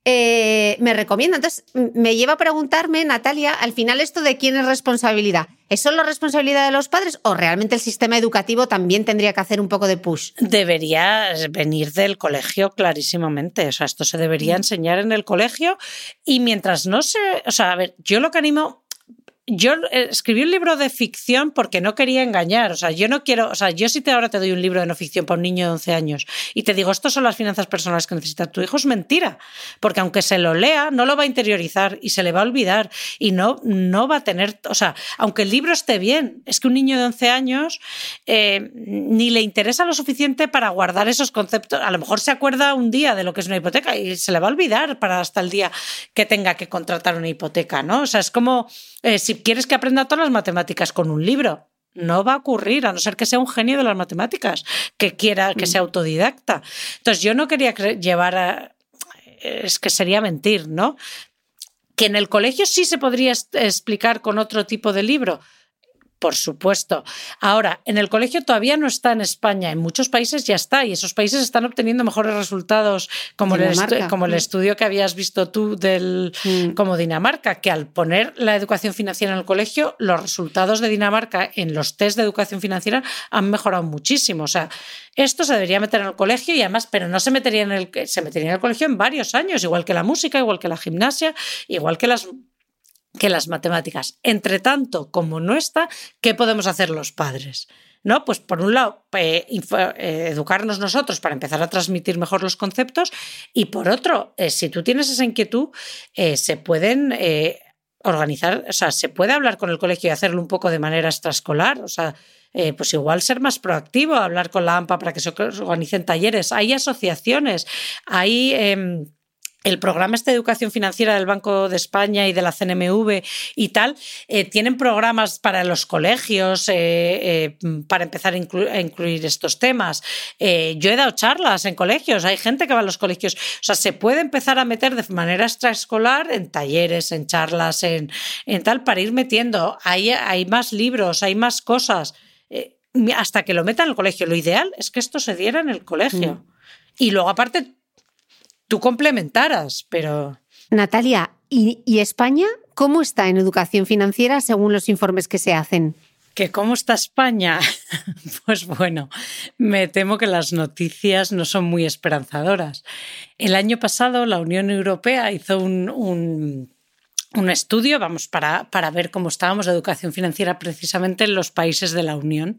eh, me recomienda. Entonces, me lleva a preguntarme, Natalia, al final esto de quién es responsabilidad. ¿Es solo responsabilidad de los padres o realmente el sistema educativo también tendría que hacer un poco de push? Debería venir del colegio clarísimamente. O sea, esto se debería enseñar en el colegio y mientras no se... O sea, a ver, yo lo que animo... Yo escribí un libro de ficción porque no quería engañar. O sea, yo no quiero... O sea, yo si te, ahora te doy un libro de no ficción para un niño de once años y te digo, estos son las finanzas personales que necesita tu hijo, es mentira. Porque aunque se lo lea, no lo va a interiorizar y se le va a olvidar y no, no va a tener... O sea, aunque el libro esté bien, es que un niño de once años eh, ni le interesa lo suficiente para guardar esos conceptos. A lo mejor se acuerda un día de lo que es una hipoteca y se le va a olvidar para hasta el día que tenga que contratar una hipoteca, ¿no? O sea, es como... Eh, si quieres que aprenda todas las matemáticas con un libro, no va a ocurrir, a no ser que sea un genio de las matemáticas, que quiera que sea autodidacta. Entonces, yo no quería llevar a... Es que sería mentir, ¿no? Que en el colegio sí se podría explicar con otro tipo de libro. Por supuesto. Ahora, en el colegio todavía no está en España, en muchos países ya está y esos países están obteniendo mejores resultados como, el, estu- como el estudio que habías visto tú del, mm. como Dinamarca, que al poner la educación financiera en el colegio, los resultados de Dinamarca en los test de educación financiera han mejorado muchísimo. O sea, esto se debería meter en el colegio y además, pero no se metería en el, se metería en el colegio en varios años, igual que la música, igual que la gimnasia, igual que las... que las matemáticas. Entre tanto, como no está, ¿qué podemos hacer los padres? ¿No? Pues por un lado, eh, eh, educarnos nosotros para empezar a transmitir mejor los conceptos y por otro, eh, si tú tienes esa inquietud, eh, se pueden eh, organizar, o sea, se puede hablar con el colegio y hacerlo un poco de manera extraescolar, o sea, Eh, pues igual ser más proactivo, hablar con la AMPA para que se organicen talleres. Hay asociaciones, hay... Eh, el programa este de educación financiera del Banco de España y de la C N M V y tal, eh, tienen programas para los colegios eh, eh, para empezar a, inclu- a incluir estos temas. Eh, yo he dado charlas en colegios, hay gente que va a los colegios. O sea, se puede empezar a meter de manera extraescolar en talleres, en charlas, en, en tal, para ir metiendo. Hay, hay más libros, hay más cosas. Eh, hasta que lo metan en el colegio. Lo ideal es que esto se diera en el colegio. Mm. Y luego, aparte... tú complementaras, pero... Natalia, ¿y, ¿y España cómo está en educación financiera según los informes que se hacen? ¿Que cómo está España? Pues bueno, me temo que las noticias no son muy esperanzadoras. El año pasado la Unión Europea hizo un, un, un estudio, vamos, para, para ver cómo estábamos de educación financiera precisamente en los países de la Unión.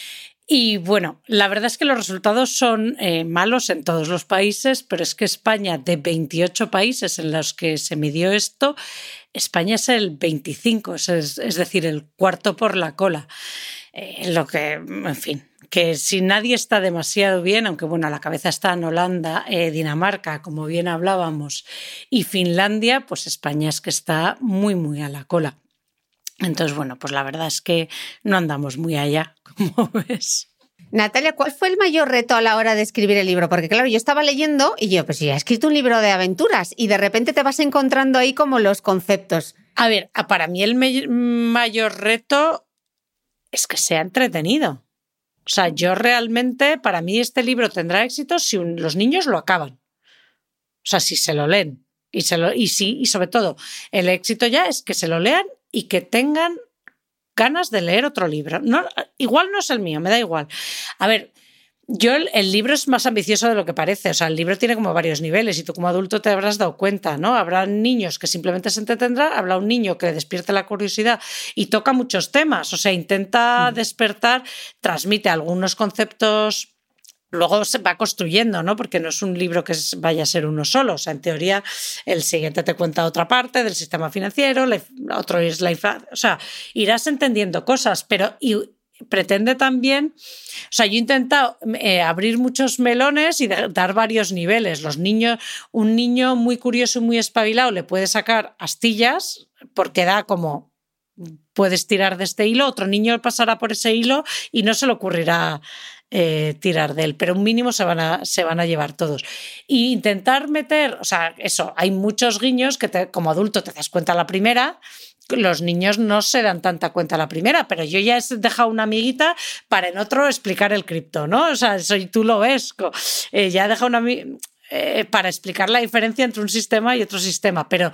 Y bueno, la verdad es que los resultados son eh, malos en todos los países, pero es que España, de veintiocho países en los que se midió esto, España es el veinticinco, es, es decir, el cuarto por la cola. Eh, lo que, en fin, que si nadie está demasiado bien, aunque bueno, a la cabeza están Holanda, eh, Dinamarca, como bien hablábamos, y Finlandia, pues España es que está muy, muy a la cola. Entonces, bueno, pues la verdad es que no andamos muy allá, como ves. Natalia, ¿cuál fue el mayor reto a la hora de escribir el libro? Porque claro, yo estaba leyendo y yo, pues ya he escrito un libro de aventuras y de repente te vas encontrando ahí como los conceptos. A ver, para mí el me- mayor reto es que sea entretenido. O sea, yo realmente, para mí este libro tendrá éxito si un, los niños lo acaban. O sea, si se lo leen. Y, se lo, y, sí, y sobre todo, el éxito ya es que se lo lean y que tengan ganas de leer otro libro. No, igual no es el mío, me da igual. A ver, yo el, el libro es más ambicioso de lo que parece. O sea, el libro tiene como varios niveles y tú como adulto te habrás dado cuenta, ¿no? Habrá niños que simplemente se entretendrán, habrá un niño que le despierte la curiosidad y toca muchos temas. O sea, intenta mm. despertar, transmite algunos conceptos... Luego se va construyendo, ¿no? Porque no es un libro que vaya a ser uno solo. O sea, en teoría, el siguiente te cuenta otra parte del sistema financiero, la, otro es la inflación. O sea, irás entendiendo cosas, pero y pretende también... O sea, yo he intentado eh, abrir muchos melones y de, dar varios niveles. Los niños, un niño muy curioso y muy espabilado le puede sacar astillas porque da como... puedes tirar de este hilo, otro niño pasará por ese hilo y no se le ocurrirá... Eh, tirar de él, pero un mínimo se van a, se van a llevar todos. Y intentar meter, o sea, eso, hay muchos guiños que te, como adulto te das cuenta a la primera, los niños no se dan tanta cuenta a la primera, pero yo ya he dejado una amiguita para en otro explicar el cripto, ¿no? O sea, eso tú lo ves, eh, ya he dejado una amiguita. eh, para explicar la diferencia entre un sistema y otro sistema, pero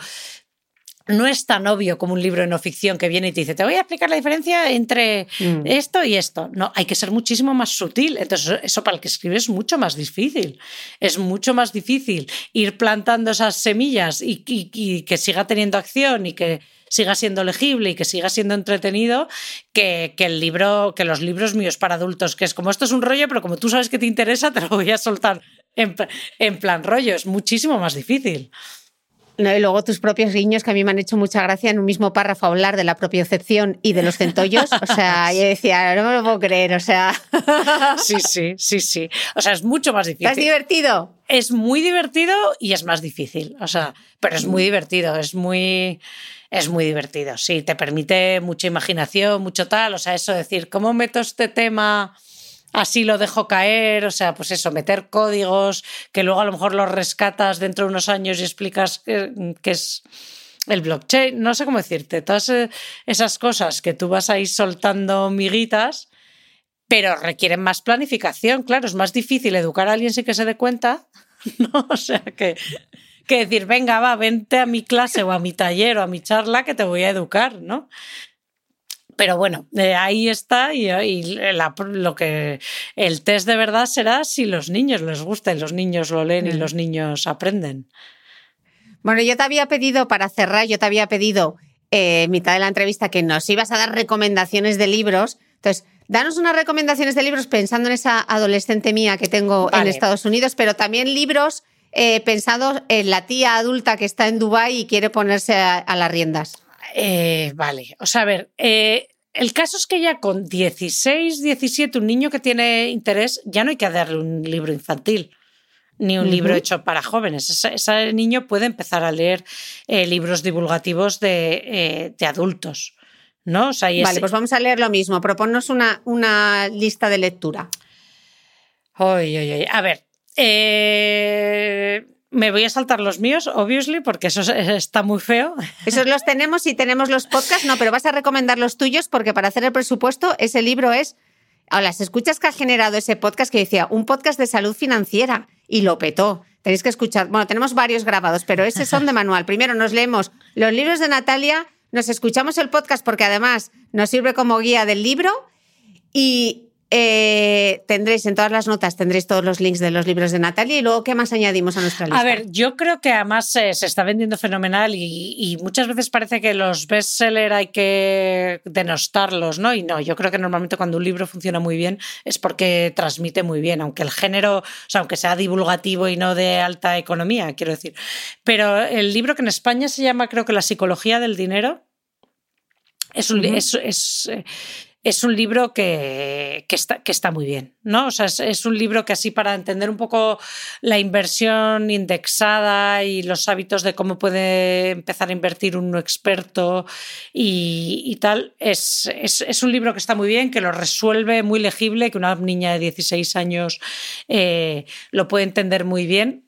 no es tan obvio como un libro de no ficción que viene y te dice, te voy a explicar la diferencia entre mm. esto y esto. No, hay que ser muchísimo más sutil. Entonces, eso para el que escribe es mucho más difícil. Es mucho más difícil ir plantando esas semillas y, y, y que siga teniendo acción y que siga siendo legible y que siga siendo entretenido que, que el libro, que los libros míos para adultos, que es como esto es un rollo, pero como tú sabes que te interesa, te lo voy a soltar en, en plan rollo. Es muchísimo más difícil. No, y luego tus propios guiños, que a mí me han hecho mucha gracia en un mismo párrafo hablar de la propiocepción y de los centollos. O sea, yo decía, no me lo puedo creer, o sea... Sí, sí, sí, sí. O sea, es mucho más difícil. ¿Te has divertido? Es muy divertido y es más difícil. O sea, pero es muy divertido, es muy... Es muy divertido, sí. Te permite mucha imaginación, mucho tal. O sea, eso, decir, ¿cómo meto este tema...? Así lo dejo caer, o sea, pues eso, meter códigos que luego a lo mejor los rescatas dentro de unos años y explicas qué, qué es el blockchain, no sé cómo decirte, todas esas cosas que tú vas ahí soltando miguitas, pero requieren más planificación, claro, es más difícil educar a alguien sin que se dé cuenta, ¿no? O sea, que, que decir, venga, va, vente a mi clase o a mi taller o a mi charla que te voy a educar, ¿no? Pero bueno, eh, ahí está y, y la, lo que el test de verdad será si los niños les gusta y los niños lo leen y los niños aprenden. Bueno, yo te había pedido, para cerrar, yo te había pedido en eh, mitad de la entrevista que nos ibas a dar recomendaciones de libros. Entonces, danos unas recomendaciones de libros pensando en esa adolescente mía que tengo vale. en Estados Unidos, pero también libros eh, pensados en la tía adulta que está en Dubái y quiere ponerse a, a las riendas. Eh, vale, o sea, a ver, eh, el caso es que ya con dieciséis, diecisiete, un niño que tiene interés, ya no hay que darle un libro infantil, ni un uh-huh. libro hecho para jóvenes. Ese, ese niño puede empezar a leer eh, libros divulgativos de, eh, de adultos, ¿no? O sea, y vale, ese... pues vamos a leer lo mismo. Proponnos una, una lista de lectura. Oy, oy, oy. A ver, eh... me voy a saltar los míos, obviously, porque eso está muy feo. Esos los tenemos y tenemos los podcasts, no, pero vas a recomendar los tuyos porque para hacer el presupuesto ese libro es... Ahora, las escuchas que ha generado ese podcast que decía, un podcast de salud financiera y lo petó. Tenéis que escuchar, bueno, tenemos varios grabados, pero esos son de manual. Primero nos leemos los libros de Natalia, nos escuchamos el podcast porque además nos sirve como guía del libro y... Eh, tendréis en todas las notas, tendréis todos los links de los libros de Natalia y luego, ¿qué más añadimos a nuestra lista? A ver, yo creo que además eh, se está vendiendo fenomenal y, y muchas veces parece que los bestsellers hay que denostarlos, ¿no? Y no, yo creo que normalmente cuando un libro funciona muy bien es porque transmite muy bien, aunque el género, o sea, aunque sea divulgativo y no de alta economía, quiero decir. Pero el libro que en España se llama, creo que La psicología del dinero, es un... Uh-huh. es, es, eh, Es un libro que, que, está, que está muy bien, ¿no? O sea, es, es un libro que así para entender un poco la inversión indexada y los hábitos de cómo puede empezar a invertir un experto y, y tal, es, es, es un libro que está muy bien, que lo resuelve muy legible, que una niña de dieciséis años eh, lo puede entender muy bien.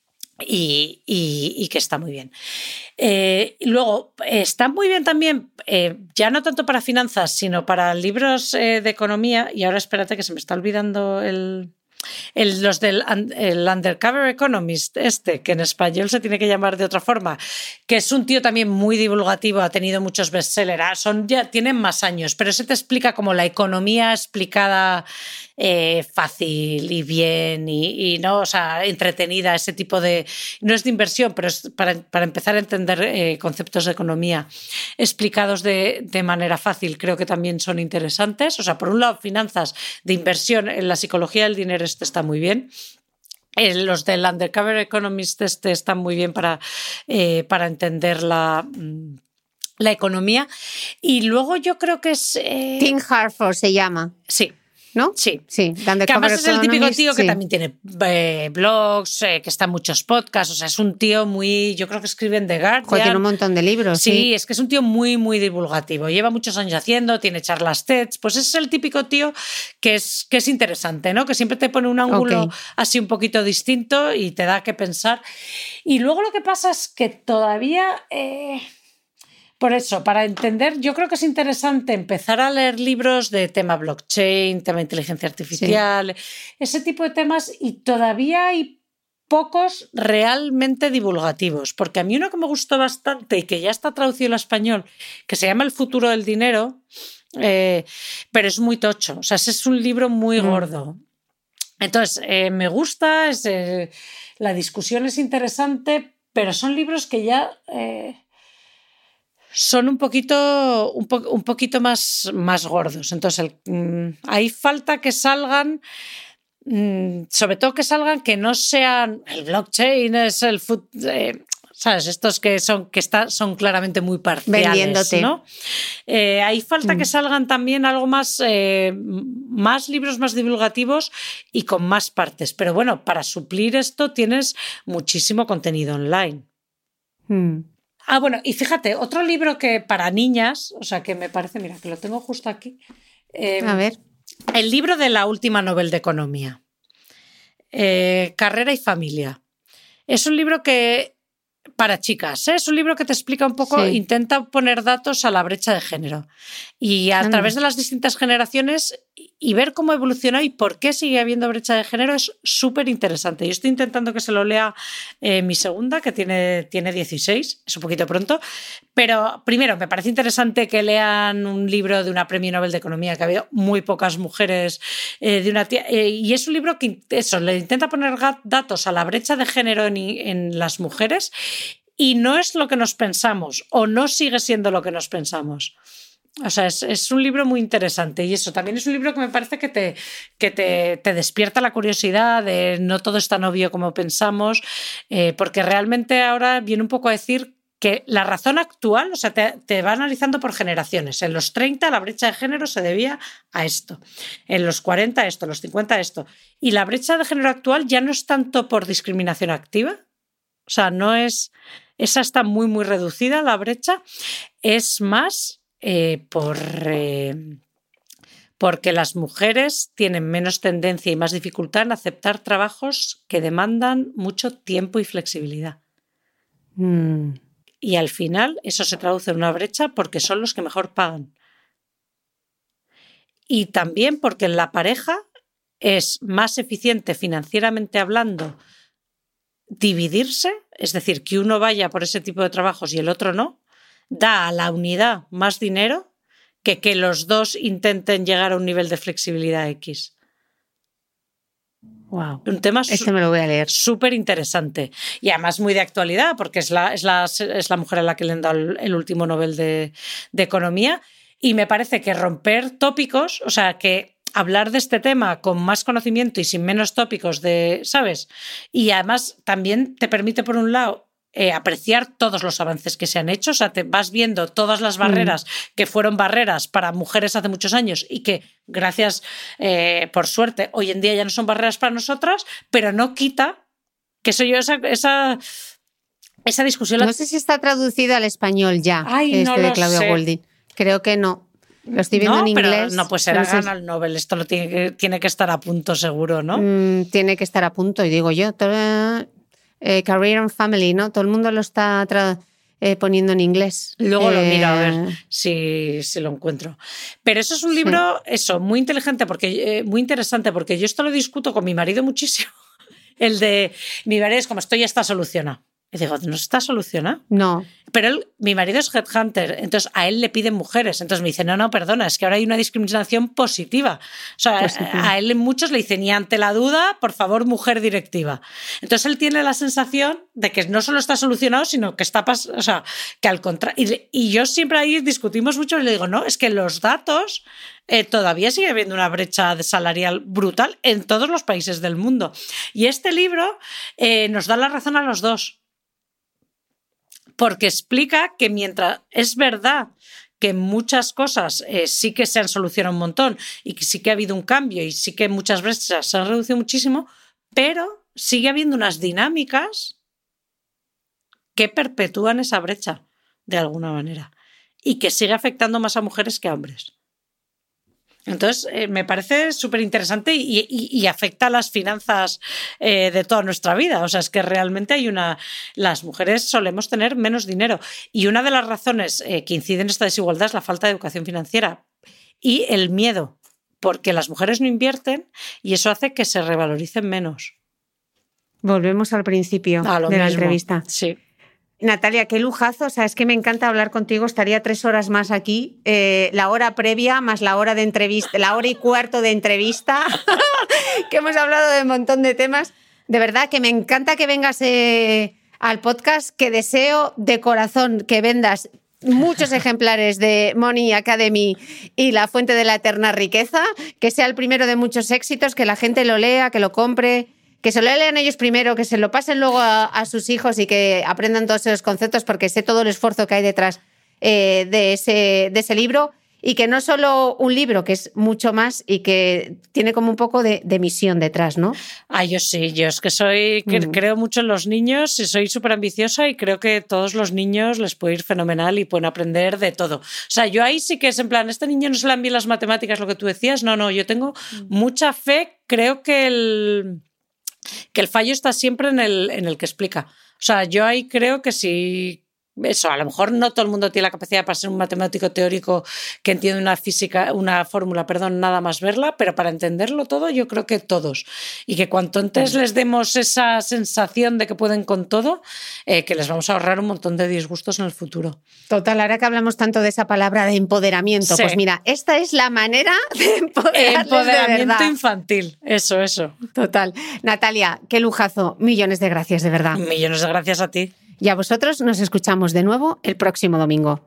Y, y, y que está muy bien. Eh, luego, está muy bien también, eh, ya no tanto para finanzas, sino para libros eh, de economía, y ahora espérate que se me está olvidando el... El, los del el Undercover Economist, este, que en español se tiene que llamar de otra forma, que es un tío también muy divulgativo, ha tenido muchos bestsellers, son, ya tienen más años, pero ese te explica como la economía explicada eh, fácil y bien y, y no, o sea, entretenida, ese tipo de... No es de inversión, pero es para, para empezar a entender eh, conceptos de economía explicados de, de manera fácil, creo que también son interesantes. O sea, por un lado, finanzas de inversión en la psicología del dinero, este está muy bien. Eh, los del Undercover Economist este están muy bien para, eh, para entender la, la economía. Y luego yo creo que es... Eh... Tim Harford se llama. Sí. ¿No? Sí. sí que además es el típico tío que sí. también tiene eh, blogs, eh, que está en muchos podcasts, o sea, es un tío muy, yo creo que escribe en The Guardian. Joder, tiene un montón de libros. Sí, sí, es que es un tío muy, muy divulgativo, lleva muchos años haciendo, tiene charlas TED, pues es el típico tío que es, que es interesante, ¿no? Que siempre te pone un ángulo okay. así un poquito distinto y te da que pensar. Y luego lo que pasa es que todavía... Eh... Por eso, para entender, yo creo que es interesante empezar a leer libros de tema blockchain, tema inteligencia artificial, sí. ese tipo de temas, y todavía hay pocos realmente divulgativos, porque a mí uno que me gustó bastante y que ya está traducido al español, que se llama El futuro del dinero, eh, pero es muy tocho, o sea, ese es un libro muy mm. gordo. Entonces, eh, me gusta, es, eh, la discusión es interesante, pero son libros que ya eh, son un poquito, un, po- un poquito más, más gordos. Entonces, el, mm, hay falta que salgan... sobre todo que salgan que no sean el blockchain, es el food, eh, ¿sabes? Estos que son que está, son claramente muy parciales, vendiéndote, ¿no? Eh, hay falta mm. que salgan también algo más, eh, más libros más divulgativos y con más partes. Pero bueno, para suplir esto tienes muchísimo contenido online. Mm. Ah, bueno, y fíjate, otro libro que para niñas, o sea, que me parece, mira, que lo tengo justo aquí. Eh, A ver. El libro de la última Nobel de Economía, eh, Carrera y Familia. Es un libro que, para chicas, ¿eh? Es un libro que te explica un poco, sí. Intenta poner datos a la brecha de género y a mm. través de las distintas generaciones y ver cómo evoluciona y por qué sigue habiendo brecha de género es súper interesante. Yo estoy intentando que se lo lea eh, mi segunda, que tiene, tiene dieciséis, es un poquito pronto, pero primero me parece interesante que lean un libro de una premio Nobel de Economía, que ha habido muy pocas mujeres eh, de una tía, eh, y es un libro que eso, le intenta poner datos a la brecha de género en, en las mujeres y no es lo que nos pensamos o no sigue siendo lo que nos pensamos. O sea, es, es un libro muy interesante y eso también es un libro que me parece que te, que te, te despierta la curiosidad de no todo es tan obvio como pensamos, eh, porque realmente ahora viene un poco a decir que la razón actual, o sea, te, te va analizando por generaciones. En los treinta la brecha de género se debía a esto, en los cuarenta a esto, en los cincuenta a esto. Y la brecha de género actual ya no es tanto por discriminación activa, o sea, no es, esa está muy, muy reducida la brecha, es más... Eh, por, eh, porque las mujeres tienen menos tendencia y más dificultad en aceptar trabajos que demandan mucho tiempo y flexibilidad. Mm. Y al final eso se traduce en una brecha porque son los que mejor pagan. Y también porque en la pareja es más eficiente financieramente hablando dividirse, es decir, que uno vaya por ese tipo de trabajos y el otro no, da a la unidad más dinero que que los dos intenten llegar a un nivel de flexibilidad X. Wow. Un tema este me lo voy a leer. Súper interesante y además muy de actualidad porque es la, es, la, es la mujer a la que le han dado el, el último Nobel de, de Economía y me parece que romper tópicos, o sea, que hablar de este tema con más conocimiento y sin menos tópicos de, ¿sabes? Y además también te permite, por un lado, Eh, apreciar todos los avances que se han hecho, o sea, te vas viendo todas las barreras mm. que fueron barreras para mujeres hace muchos años y que gracias, eh, por suerte, hoy en día ya no son barreras para nosotras, pero no quita que soy yo esa, esa, esa discusión. No sé si está traducido al español ya, Ay, este no de lo Claudia sé. Goldin. Creo que no. Lo estoy viendo no, en pero inglés. No, pues será no sé gana el Nobel. Esto lo tiene que, tiene que estar a punto seguro, ¿no? Mm, tiene que estar a punto, y digo yo. Todo, eh, Career and Family, ¿no? Todo el mundo lo está tra- eh, poniendo en inglés. Luego eh, lo miro a ver si, si lo encuentro. Pero eso es un libro, sí. eso, muy inteligente, porque, eh, muy interesante, porque yo esto lo discuto con mi marido muchísimo. El de, mi marido es como, esto ya está solucionado. Y digo, ¿no está solucionado? No. Pero él, mi marido es headhunter, entonces a él le piden mujeres. Entonces me dice, no, no, perdona, es que ahora hay una discriminación positiva. O sea, positiva. A él muchos le dicen, y ante la duda, por favor, mujer directiva. Entonces él tiene la sensación de que no solo está solucionado, sino que está pasando, o sea, que al contrario. Y, y yo siempre ahí discutimos mucho y le digo, no, es que los datos eh, todavía sigue habiendo una brecha salarial brutal en todos los países del mundo. Y este libro eh, nos da la razón a los dos. Porque explica que mientras es verdad que muchas cosas eh, sí que se han solucionado un montón y que sí que ha habido un cambio y sí que muchas brechas se han reducido muchísimo, pero sigue habiendo unas dinámicas que perpetúan esa brecha de alguna manera y que sigue afectando más a mujeres que a hombres. Entonces, eh, me parece súper interesante y, y, y afecta a las finanzas eh, de toda nuestra vida. O sea, es que realmente hay una... Las mujeres solemos tener menos dinero. Y una de las razones eh, que inciden en esta desigualdad es la falta de educación financiera y el miedo, porque las mujeres no invierten y eso hace que se revaloricen menos. Volvemos al principio A lo de la mismo. entrevista. Sí. Natalia, qué lujazo, o sea, es que me encanta hablar contigo, estaría tres horas más aquí, eh, la hora previa más la hora de entrevista, la hora y cuarto de entrevista, que hemos hablado de un montón de temas. De verdad que me encanta que vengas eh, al podcast, que deseo de corazón que vendas muchos ejemplares de Money Academy y La Fuente de la Eterna Riqueza, que sea el primero de muchos éxitos, que la gente lo lea, que lo compre, que se lo lean ellos primero, que se lo pasen luego a, a sus hijos y que aprendan todos esos conceptos, porque sé todo el esfuerzo que hay detrás eh, de, ese, de ese libro, y que no es solo un libro, que es mucho más y que tiene como un poco de, de misión detrás, ¿no? Ah, yo sí, yo es que soy, que Mm. creo mucho en los niños y soy súper ambiciosa y creo que todos los niños les puede ir fenomenal y pueden aprender de todo. O sea, yo ahí sí que es en plan, este niño no se le dan bien las matemáticas, lo que tú decías, no, no, yo tengo mm. mucha fe, creo que el... que el fallo está siempre en el, en el que explica. O sea, yo ahí creo que si... Eso, a lo mejor no todo el mundo tiene la capacidad para ser un matemático teórico que entiende una física, una fórmula, perdón, nada más verla, pero para entenderlo todo yo creo que todos. Y que cuanto antes les demos esa sensación de que pueden con todo, eh, que les vamos a ahorrar un montón de disgustos en el futuro. Total, ahora que hablamos tanto de esa palabra de empoderamiento, Sí. pues mira, esta es la manera de empoderarles Empoderamiento de verdad. infantil, eso, eso. Total. Natalia, qué lujazo, millones de gracias, de verdad. Millones de gracias a ti. Y a vosotros nos escuchamos de nuevo el próximo domingo.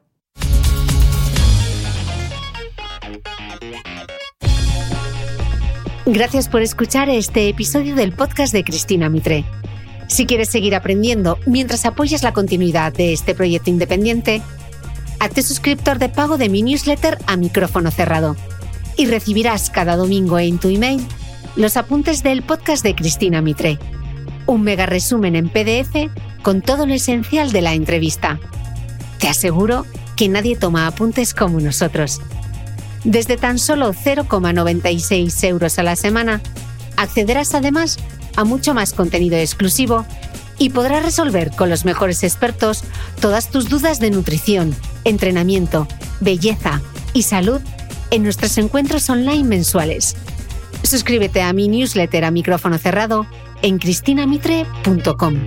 Gracias por escuchar este episodio del podcast de Cristina Mitre. Si quieres seguir aprendiendo mientras apoyas la continuidad de este proyecto independiente, hazte suscriptor de pago de mi newsletter a micrófono cerrado y recibirás cada domingo en tu email los apuntes del podcast de Cristina Mitre. Un mega resumen en P D F con todo lo esencial de la entrevista. Te aseguro que nadie toma apuntes como nosotros. Desde tan solo cero coma noventa y seis euros a la semana, accederás además a mucho más contenido exclusivo y podrás resolver con los mejores expertos todas tus dudas de nutrición, entrenamiento, belleza y salud en nuestros encuentros online mensuales. Suscríbete a mi newsletter a micrófono cerrado en cristina mitre punto com.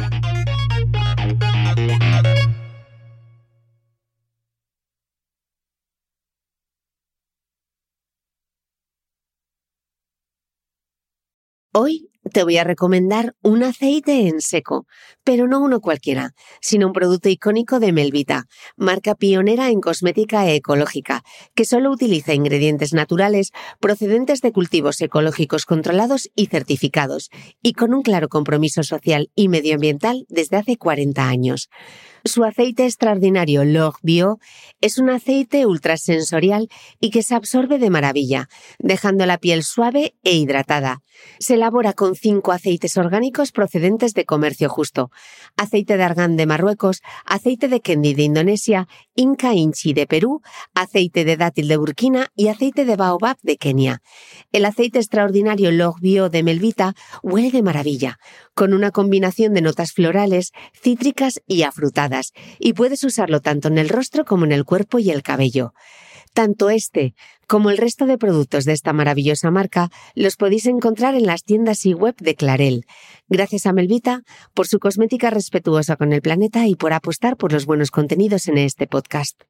Hoy te voy a recomendar un aceite en seco, pero no uno cualquiera, sino un producto icónico de Melvita, marca pionera en cosmética ecológica, que solo utiliza ingredientes naturales procedentes de cultivos ecológicos controlados y certificados, y con un claro compromiso social y medioambiental desde hace cuarenta años. Su aceite extraordinario Log Bio es un aceite ultrasensorial y que se absorbe de maravilla, dejando la piel suave e hidratada. Se elabora con cinco aceites orgánicos procedentes de comercio justo: aceite de argán de Marruecos, aceite de kendi de Indonesia, Inca Inchi de Perú, aceite de dátil de Burkina y aceite de baobab de Kenia. El aceite extraordinario Log Bio de Melvita huele de maravilla, con una combinación de notas florales, cítricas y afrutadas, y puedes usarlo tanto en el rostro como en el cuerpo y el cabello. Tanto este como el resto de productos de esta maravillosa marca los podéis encontrar en las tiendas y web de Clarel. Gracias a Melvita por su cosmética respetuosa con el planeta y por apostar por los buenos contenidos en este podcast.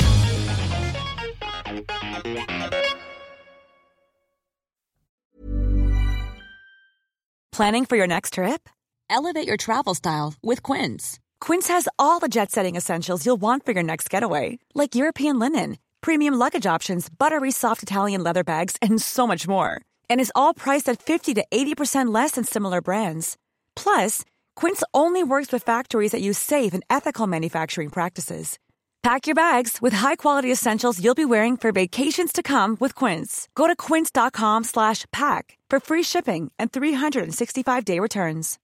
Planning for your next trip? Elevate your travel style with Quince. Quince has all the jet-setting essentials you'll want for your next getaway, like European linen, premium luggage options, buttery soft Italian leather bags, and so much more. And is all priced at fifty to eighty percent less than similar brands. Plus, Quince only works with factories that use safe and ethical manufacturing practices. Pack your bags with high-quality essentials you'll be wearing for vacations to come with Quince. Go to quince.com slash pack for free shipping and three sixty-five day returns.